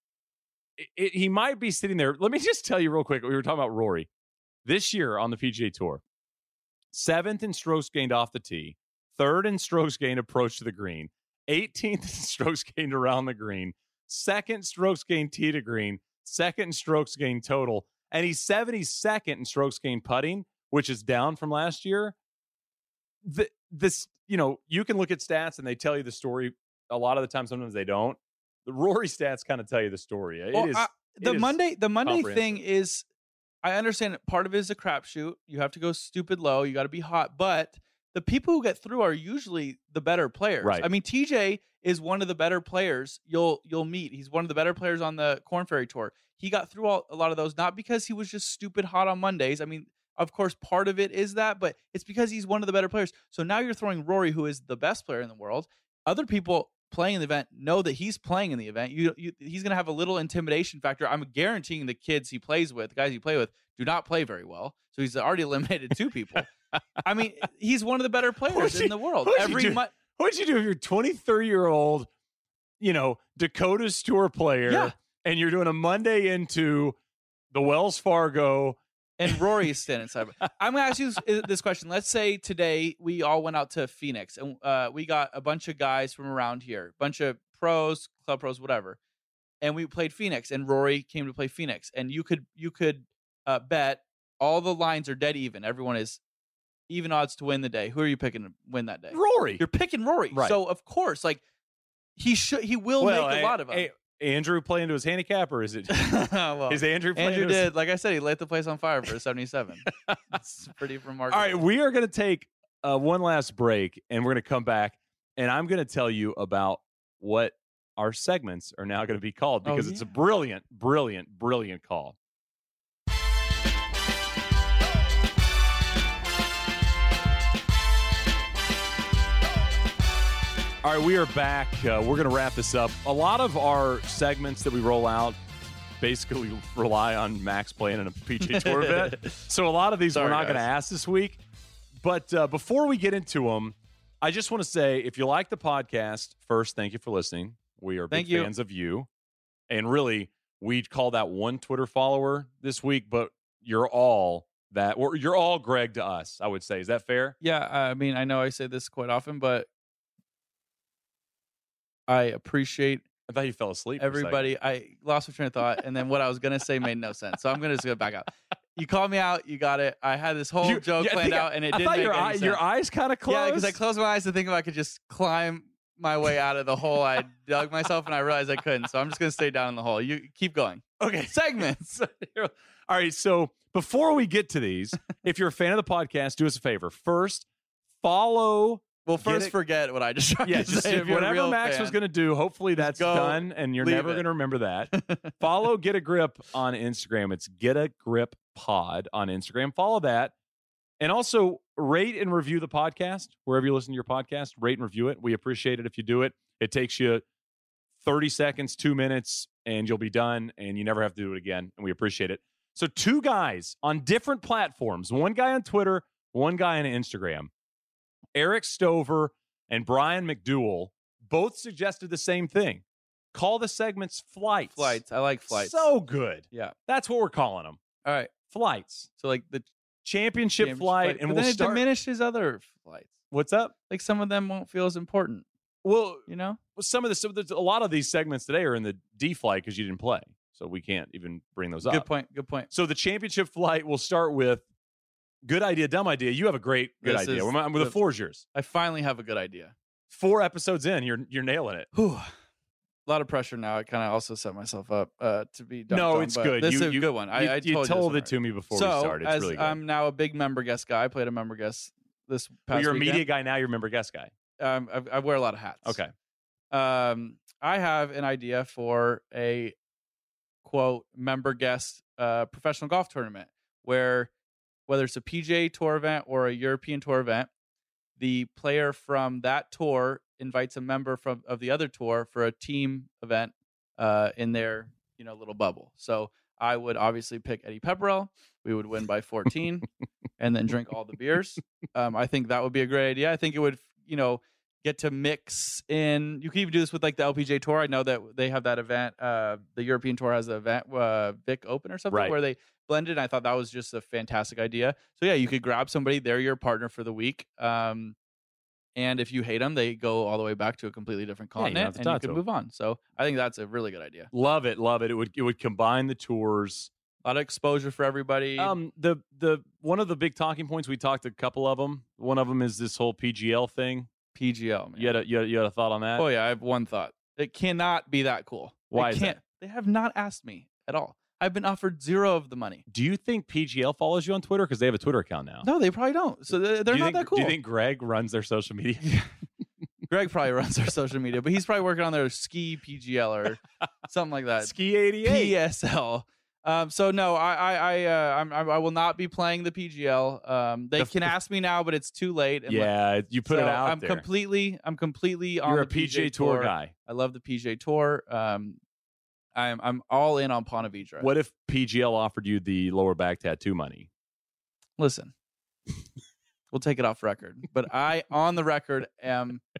He might be sitting there. Let me just tell you real quick. We were talking about Rory this year on the PGA Tour. 7th in strokes gained off the tee, 3rd in strokes gained approach to the green, 18th in strokes gained around the green, 2nd strokes gained tee to green, 2nd in strokes gained total, and he's 72nd in strokes gained putting, which is down from last year. You can look at stats and they tell you the story. A lot of the time, sometimes they don't. The Rory stats kind of tell you the story. The Monday thing is, I understand that part of it is a crapshoot. You have to go stupid low. You got to be hot. But the people who get through are usually the better players. Right. I mean, TJ is one of the better players you'll meet. He's one of the better players on the Korn Ferry Tour. He got through a lot of those, not because he was just stupid hot on Mondays. I mean, of course, part of it is that, but it's because he's one of the better players. So now you're throwing Rory, who is the best player in the world. Other people playing in the event know that he's playing in the event. He's going to have a little intimidation factor. I'm guaranteeing the kids he plays with, the guys he play with, do not play very well. So he's already eliminated 2 people. I mean, he's one of the better players in the world. What would you do if you're a 23-year-old, Dakota's Tour player, and you're doing a Monday into the Wells Fargo And Rory's standing side. I'm going to ask you this question. Let's say today we all went out to Phoenix and we got a bunch of guys from around here, bunch of pros, club pros, whatever. And we played Phoenix and Rory came to play Phoenix. And you could bet all the lines are dead even. Everyone is even odds to win the day. Who are you picking to win that day? Rory. You're picking Rory. Right. So, of course, like he will make a lot of them. Andrew play into his handicap, or is it? Well, is Andrew playing? Andrew did, like I said, he lit the place on fire for a 77. It's pretty remarkable. All right, we are going to take one last break, and we're going to come back, and I'm going to tell you about what our segments are now going to be called because it's a brilliant, brilliant, brilliant call. All right, we are back. We're going to wrap this up. A lot of our segments that we roll out basically rely on Max playing in a PGA Tour event. So a lot of these we're not going to ask this week. But before we get into them, I just want to say, if you like the podcast, first, thank you for listening. We are big fans of you. And really, we call that one Twitter follower this week, but you're all that. Or you're all Greg to us, I would say. Is that fair? Yeah, I mean, I know I say this quite often, but I appreciate I thought you fell asleep. everybody. I lost my train of thought, and then what I was going to say made no sense. So I'm going to just go back out. You called me out. You got it. I had this whole joke planned out, and it didn't make any sense. Your eyes kind of closed? Yeah, because I closed my eyes to think if I could just climb my way out of the hole. I dug myself, and I realized I couldn't. So I'm just going to stay down in the hole. You keep going. Okay. Segments. All right. So before we get to these, if you're a fan of the podcast, do us a favor. First, follow. Well, first, forget what I just tried to say. If whatever Max was going to do, hopefully that's done, and you're never going to remember that. Follow Get a Grip on Instagram. It's Get a Grip Pod on Instagram. Follow that. And also rate and review the podcast. Wherever you listen to your podcast, rate and review it. We appreciate it if you do it. It takes you 30 seconds, 2 minutes, and you'll be done, and you never have to do it again, and we appreciate it. So 2 guys on different platforms, one guy on Twitter, one guy on Instagram. Eric Stover and Brian McDowell both suggested the same thing. Call the segments flights. Flights. I like flights. So good. Yeah. That's what we're calling them. All right. Flights. So like the championship flight. And but we'll then start. It diminishes other flights. What's up? Like some of them won't feel as important. Well, you know, some of a lot of these segments today are in the D flight because you didn't play. So we can't even bring those up. Good point. Good point. So the championship flight, we'll start with good idea, dumb idea. You have a good idea. The floor's yours. I finally have a good idea. 4 episodes in, you're nailing it. Whew. A lot of pressure now. I kind of also set myself up to be dumped on, it's good. This is a good one. I told it to me before we started. It's really good. I'm now a big member guest guy. I played a member guest this past you're weekend. a media guy now. You're a member guest guy. I wear a lot of hats. Okay. I have an idea for a quote member guest professional golf tournament where, whether it's a PGA Tour event or a European Tour event, the player from that tour invites a member of the other tour for a team event in their little bubble. So I would obviously pick Eddie Pepperell. We would win by 14 and then drink all the beers. I think that would be a great idea. I think it would, get to mix in. You could even do this with like the LPGA Tour. I know that they have that event. The European Tour has an event, Vic Open or something, where they blended. I thought that was just a fantastic idea. So yeah, you could grab somebody. They're your partner for the week. And if you hate them, they go all the way back to a completely different continent, and you can move on. So I think that's a really good idea. Love it, love it. It would combine the tours. A lot of exposure for everybody. The one of the big talking points, we talked a couple of them. One of them is this whole PGL thing. PGL, man. You had a thought on that? Oh yeah, I have one thought. It cannot be that cool. Why is that? They have not asked me at all. I've been offered 0 of the money. Do you think PGL follows you on Twitter? Because they have a Twitter account now. No, they probably don't. So they're not that cool. Do you think Greg runs their social media? Greg probably runs their social media, but he's probably working on their ski PGL or something like that. Ski 88. PSL. So no, I will not be playing the PGL. They can ask me now, but it's too late. And you put it out I'm there. completely on You're the a PGA Tour guy. I love the PGA Tour. I'm all in on Ponte Vedra. What if PGL offered you the lower back tattoo money? Listen, we'll take it off record, but I, on the record, am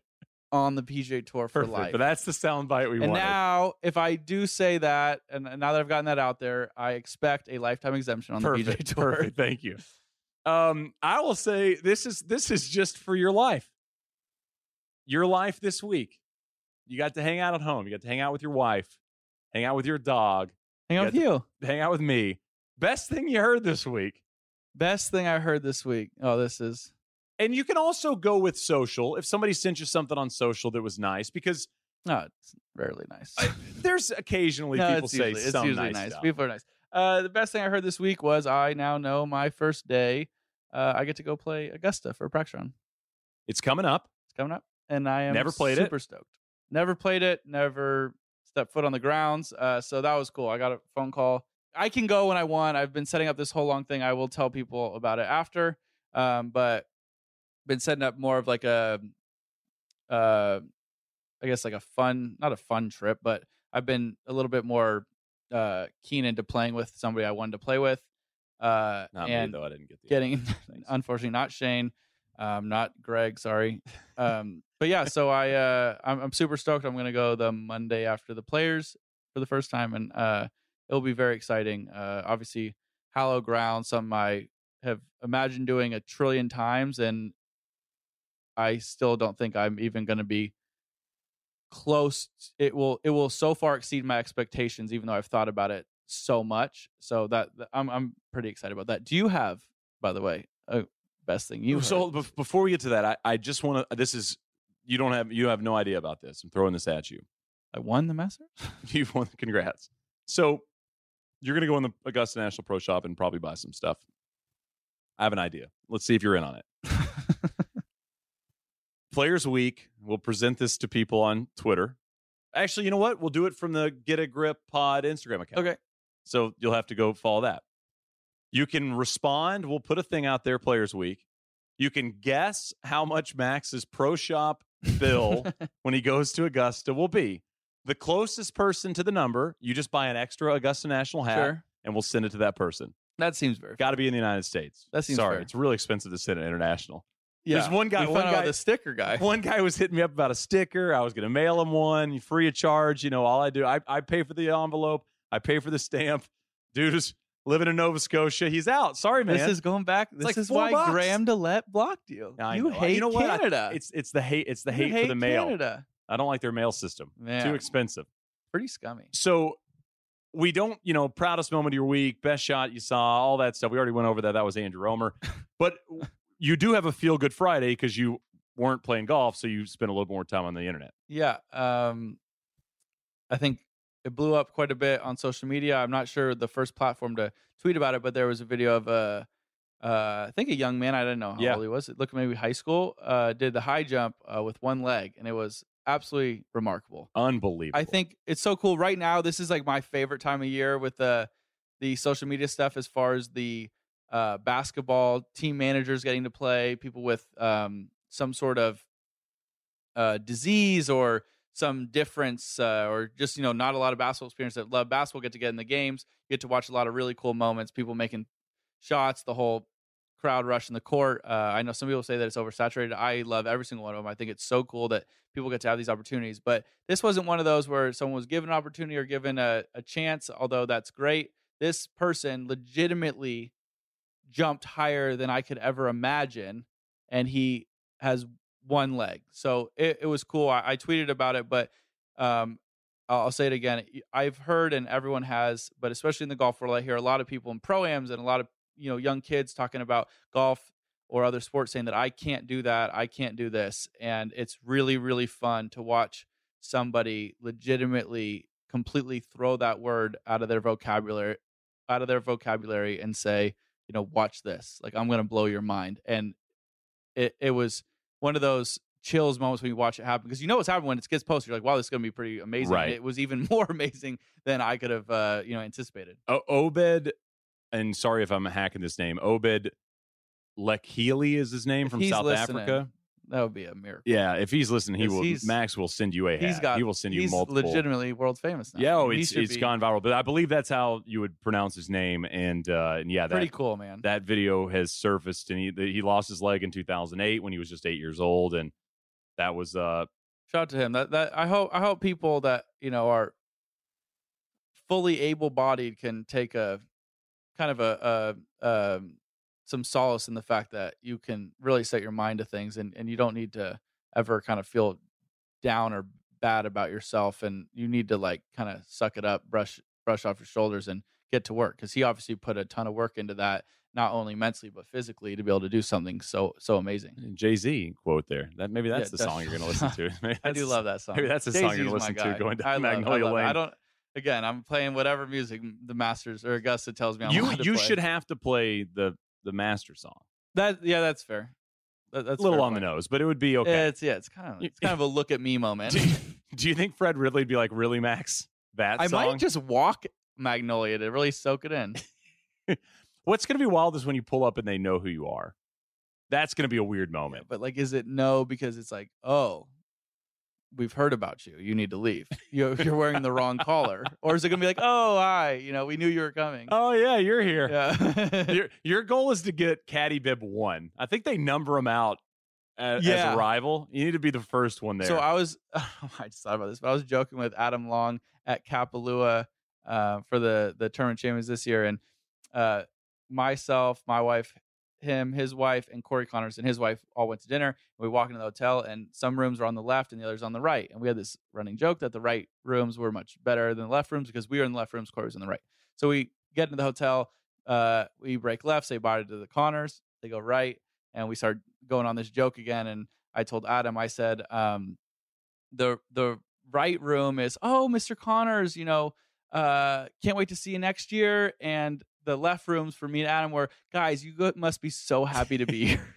on the PGA Tour for Perfect. life. But that's the soundbite we and wanted. now, if I do say that, and now that I've gotten that out there, I expect a lifetime exemption on the PGA Tour. Perfect. Thank you. I will say this is just for your life. Your life this week. You got to hang out at home. You got to hang out with your wife. Hang out with your dog. Hang out with you. Hang out with me. Best thing you heard this week. Best thing I heard this week. Oh, this is. And you can also go with social. If somebody sent you something on social that was nice, because No, it's rarely nice. there's occasionally people say some nice stuff. People are nice. The best thing I heard this week was I now know my first day. I get to go play Augusta for a practice run. It's coming up. It's coming up, and I am Never played super stoked. Never played it. Never stepped foot on the grounds. So that was cool. I got a phone call. I can go when I want. I've been setting up this whole long thing. I will tell people about it after. But been setting up more of like a, I guess like a fun, not a fun trip, but I've been a little bit more keen into playing with somebody I wanted to play with. Not and me, though. I didn't get the getting, unfortunately, not Shane, not Greg. Sorry. But yeah, so I'm super stoked. I'm gonna go the Monday after the Players for the first time, and it'll be very exciting. Obviously, hallowed ground, something I have imagined doing a trillion times, and I still don't think I'm even going to be close. It will so far exceed my expectations, even though I've thought about it so much. So that I'm pretty excited about that. Do you have, by the way, a best thing you heard? So before we get to that, I just want to. This is you have no idea about this. I'm throwing this at you. I won the Masters. You've won. Congrats. So you're going to go in the Augusta National Pro Shop and probably buy some stuff. I have an idea. Let's see if you're in on it. Players Week. We'll present this to people on Twitter. Actually, you know what? We'll do it from the Get a Grip Pod Instagram account. Okay. So you'll have to go follow that. You can respond. We'll put a thing out there, Players Week. You can guess how much Max's Pro Shop bill when he goes to Augusta will be. The closest person to the number, you just buy an extra Augusta National hat, Sure. and we'll send it to that person. That seems very. Got to be in the United States. That seems Sorry, fair. It's really expensive to send it international. Yeah. There's one guy. We found out the sticker guy. One guy was hitting me up about a sticker. I was going to mail him one, free of charge. All I do, I pay for the envelope. I pay for the stamp. Dude is living in Nova Scotia. He's out. Sorry, man. This is going back. This like is $4. why Graham DeLette blocked you. You hate Canada. It's the hate. It's the You hate for the mail. Canada. I don't like their mail system. Man. Too expensive. Pretty scummy. So we don't, proudest moment of your week, best shot you saw, all that stuff. We already went over that. That was Andrew Romer. But you do have a Feel Good Friday because you weren't playing golf, so you spent a little more time on the internet. Yeah. I think it blew up quite a bit on social media. I'm not sure the first platform to tweet about it, but there was a video of I think a young man, I didn't know how old he was. It looked maybe high school, did the high jump with one leg, and it was absolutely remarkable. Unbelievable. I think it's so cool. Right now, this is like my favorite time of year with the social media stuff as far as the basketball team managers getting to play, people with some sort of disease or some difference or just, not a lot of basketball experience that love basketball get to get in the games. You get to watch a lot of really cool moments, people making shots, the whole crowd rushing the court. I know some people say that it's oversaturated. I love every single one of them. I think it's so cool that people get to have these opportunities. But this wasn't one of those where someone was given an opportunity or given a chance, although that's great. This person legitimately jumped higher than I could ever imagine, and he has one leg. So it was cool. I tweeted about it, but I'll say it again. I've heard, and everyone has, but especially in the golf world, I hear a lot of people in pro-ams and a lot of young kids talking about golf or other sports saying that I can't do that, I can't do this. And it's really, really fun to watch somebody legitimately completely throw that word out of their vocabulary and say, watch this. Like, I'm going to blow your mind. And it was one of those chills moments when you watch it happen, because what's happening when it gets posted. You're like, wow, this is going to be pretty amazing. Right. And it was even more amazing than I could have, anticipated. Obed, and sorry if I'm hacking this name, Obed Lekhili is his name, from South Africa. That would be a miracle. Yeah, if he's listening, Max will send you a hat. He will send you multiple. He's legitimately world famous now. Yeah, it's gone viral. But I believe that's how you would pronounce his name. And yeah, pretty cool, man. That video has surfaced, and he lost his leg in 2008 when he was just 8 years old, and that was Shout out to him. That I hope people that are fully able-bodied can take a kind of a some solace in the fact that you can really set your mind to things, and you don't need to ever kind of feel down or bad about yourself, and you need to like kind of suck it up, brush off your shoulders, and get to work, because he obviously put a ton of work into that, not only mentally but physically, to be able to do something so amazing. Jay-Z quote there. That that's the song you're going to listen to. I do love that song. Maybe that's the song you're going to listen to going down Magnolia Lane. I'm playing whatever music the Masters or Augusta tells me you should have to play the Master song. That's fair. That's a little on the nose, but it would be okay. It's kind of a look at me moment. Do you think Fred Ridley'd be like, really, Max? That song? I might just walk Magnolia to really soak it in. What's going to be wild is when you pull up and they know who you are. That's going to be a weird moment. Yeah, but like, is it no because it's like, oh, we've heard about you. You need to leave. You're wearing the wrong collar. Or is it going to be like, oh, hi, we knew you were coming. Oh, yeah, you're here. Yeah. your goal is to get Caddy Bib 1. I think they number them out as a rival. You need to be the first one there. So I just thought about this, but I was joking with Adam Long at Kapalua for the tournament champions this year. And myself, my wife, him, his wife, and Corey Connors and his wife all went to dinner. We walk into the hotel, and some rooms were on the left and the others on the right. And we had this running joke that the right rooms were much better than the left rooms because we were in the left rooms, Corey was in the right. So we get into the hotel, we break left, say bye to the Connors, they go right, and we start going on this joke again. And I told Adam, I said, the right room is, oh, Mr. Connors, can't wait to see you next year. And the left rooms for me and Adam were, guys, you must be so happy to be here.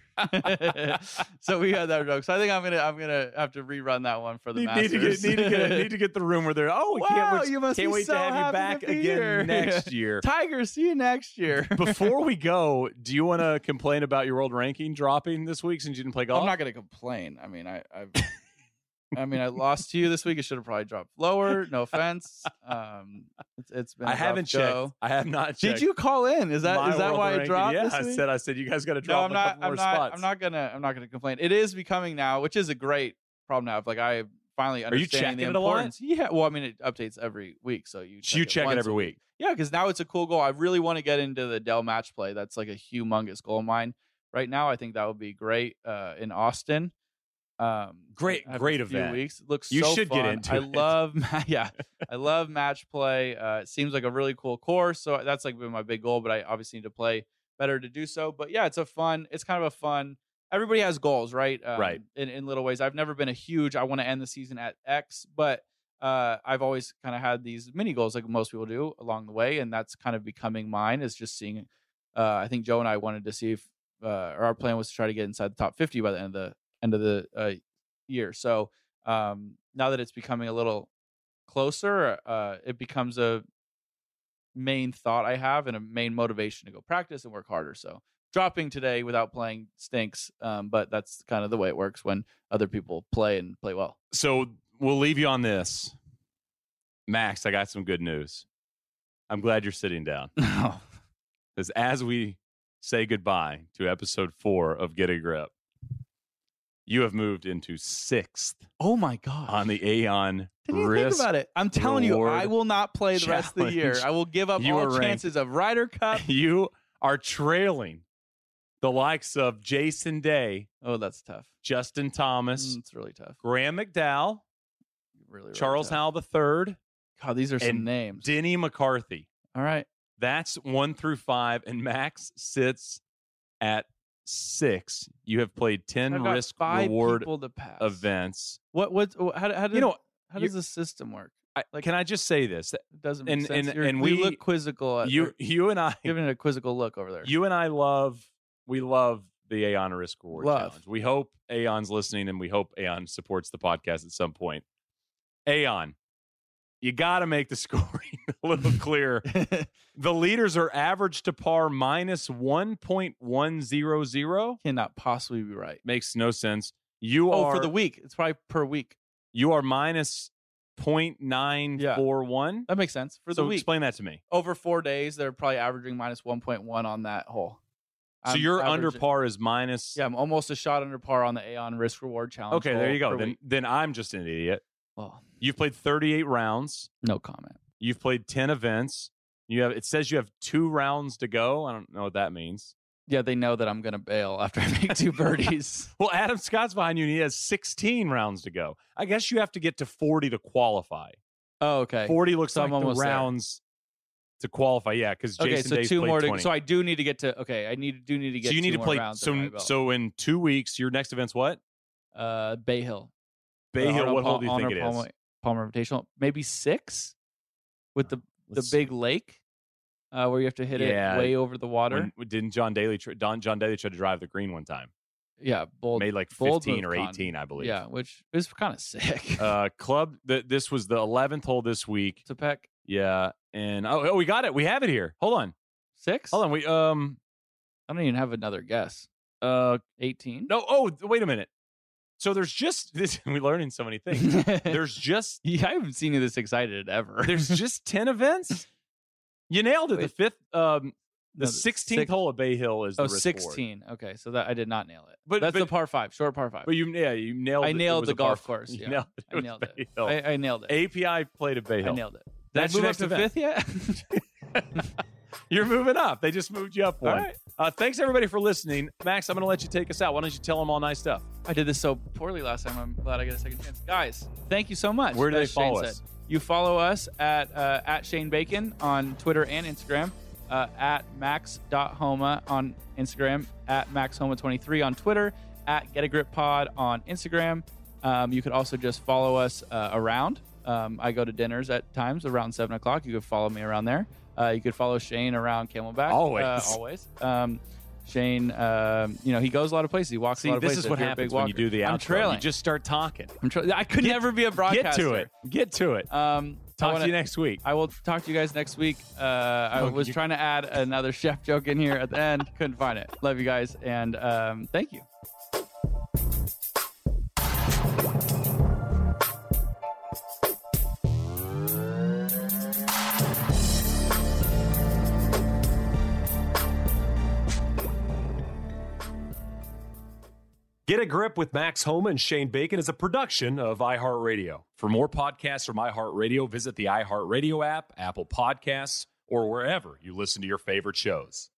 So we had that joke. So I think I'm gonna have to rerun that one for the Masters. Need to get the room where they're, oh, wow, can't wait to have you back again next year. Tiger, see you next year. Before we go, do you want to complain about your world ranking dropping this week since you didn't play golf? I'm not going to complain. I mean, I lost to you this week. It should have probably dropped lower. No offense. It's been. I haven't checked. I have not checked. Did you call in? Is that why it dropped? Yeah, this week? I said you guys got to drop a couple more spots. I'm not gonna complain. It is becoming now, which is a great problem now. Like I finally understand the importance. Yeah. Well, I mean, it updates every week, so you check it every week. Yeah, because now it's a cool goal. I really want to get into the Dell match play. That's like a humongous goal of mine right now. I think that would be great in Austin. Great event. Weeks. It looks you so should fun. get into it. I love match play. It seems like a really cool course, so that's like been my big goal, but I obviously need to play better to do so. But yeah, it's kind of a fun, everybody has goals, right? Right. In little ways. I've never been a huge, I want to end the season at X, but I've always kind of had these mini goals like most people do along the way, and that's kind of becoming mine, is just seeing, I think Joe and I wanted to see if, or our plan was to try to get inside the top 50 by the end of the year. So now that it's becoming a little closer, it becomes a main thought I have and a main motivation to go practice and work harder. So dropping today without playing stinks, but that's kind of the way it works when other people play and play well. So we'll leave you on this. Max, I got some good news. I'm glad you're sitting down. Because as we say goodbye to episode 4 of Get a Grip, you have moved into 6th. Oh my God. On the Aon Didn't you think about it? I'm telling you, I will not play the rest of the year. I will give up all chances of Ryder Cup. You are trailing the likes of Jason Day. Oh, that's tough. Justin Thomas. It's really tough. Graham McDowell. Really Charles tough. Howell III. God, these are some names. Denny McCarthy. All right. That's 1 through 5, and Max sits at 6. You have played 10 risk reward events. How does the system work? Can I just say this? It doesn't make sense. And we look quizzical. You and I giving it a quizzical look over there. You and I love the Aon Risk Reward Challenge. We hope Aon's listening, and we hope Aon supports the podcast at some point. Aon, you got to make the scoring a little clearer. The leaders are average to par minus 1.100. Cannot possibly be right. Makes no sense. You are for the week. It's probably per week. You are minus 0.941. That makes sense for the week. Explain that to me. Over 4 days, they're probably averaging minus 1.1 on that hole. So your under par is minus. Yeah, I'm almost a shot under par on the Aon Risk Reward Challenge. Okay, there you go. Then I'm just an idiot. Well, you've played 38 rounds. No comment. You've played 10 events. It says you have 2 rounds to go. I don't know what that means. Yeah, they know that I'm going to bail after I make 2 birdies. Well, Adam Scott's behind you, and he has 16 rounds to go. I guess you have to get to 40 to qualify. Oh, okay. 40 looks like the rounds to qualify. Yeah, because Jason Day's two played more. 20. So I do need to get to. Okay, I do need to get. So you need to play. Rounds So in 2 weeks, your next event's what? Bay Hill. Bay Hill. What hole do you think it is? Palmer Invitational. Maybe 6 with the big lake. Where you have to hit it way over the water. Didn't John Daly try to drive the green one time? Yeah, made like 15 or 18, I believe. Yeah, which is kind of sick. Club. This was the 11th hole this week. Topeka. Yeah, and we got it. We have it here. Hold on. 6. Hold on. I don't even have another guess. 18. No. Oh, wait a minute. So there's just this. We're learning so many things. There's just. I haven't seen you this excited ever. There's just 10 events. You nailed it. Wait. The 16th hole of Bay Hill is the risk 16. board. Okay, so that I did not nail it. But that's the par 5, short par 5. But you nailed it. I nailed the golf course. You yeah. nailed it. I nailed it. Hill. I nailed it. API played at Bay Hill. I nailed it. That's Did I your move next up to event. 5th yet? You're moving up. They just moved you up one. All right. Thanks everybody for listening. Max, I'm going to let you take us out. Why don't you tell them all nice stuff? I did this so poorly last time. I'm glad I get a second chance. Guys, thank you so much. Where do they follow us? You follow us at Shane Bacon on Twitter and Instagram, at max.homa on Instagram, at maxhoma23 on Twitter, at Get a Grip Pod on Instagram. You could also just follow us around. I go to dinners at times around 7 o'clock. You could follow me around there. You could follow Shane around Camelback. Always. Shane, he goes a lot of places. He walks a lot of places. This is what happens when you do the outro. I'm trailing. You just start talking. I could never be a broadcaster. Get to it. Talk to you next week. I will talk to you guys next week. I was trying to add another chef joke in here at the end. Couldn't find it. Love you guys. And thank you. Get a Grip with Max Homa and Shane Bacon is a production of iHeartRadio. For more podcasts from iHeartRadio, visit the iHeartRadio app, Apple Podcasts, or wherever you listen to your favorite shows.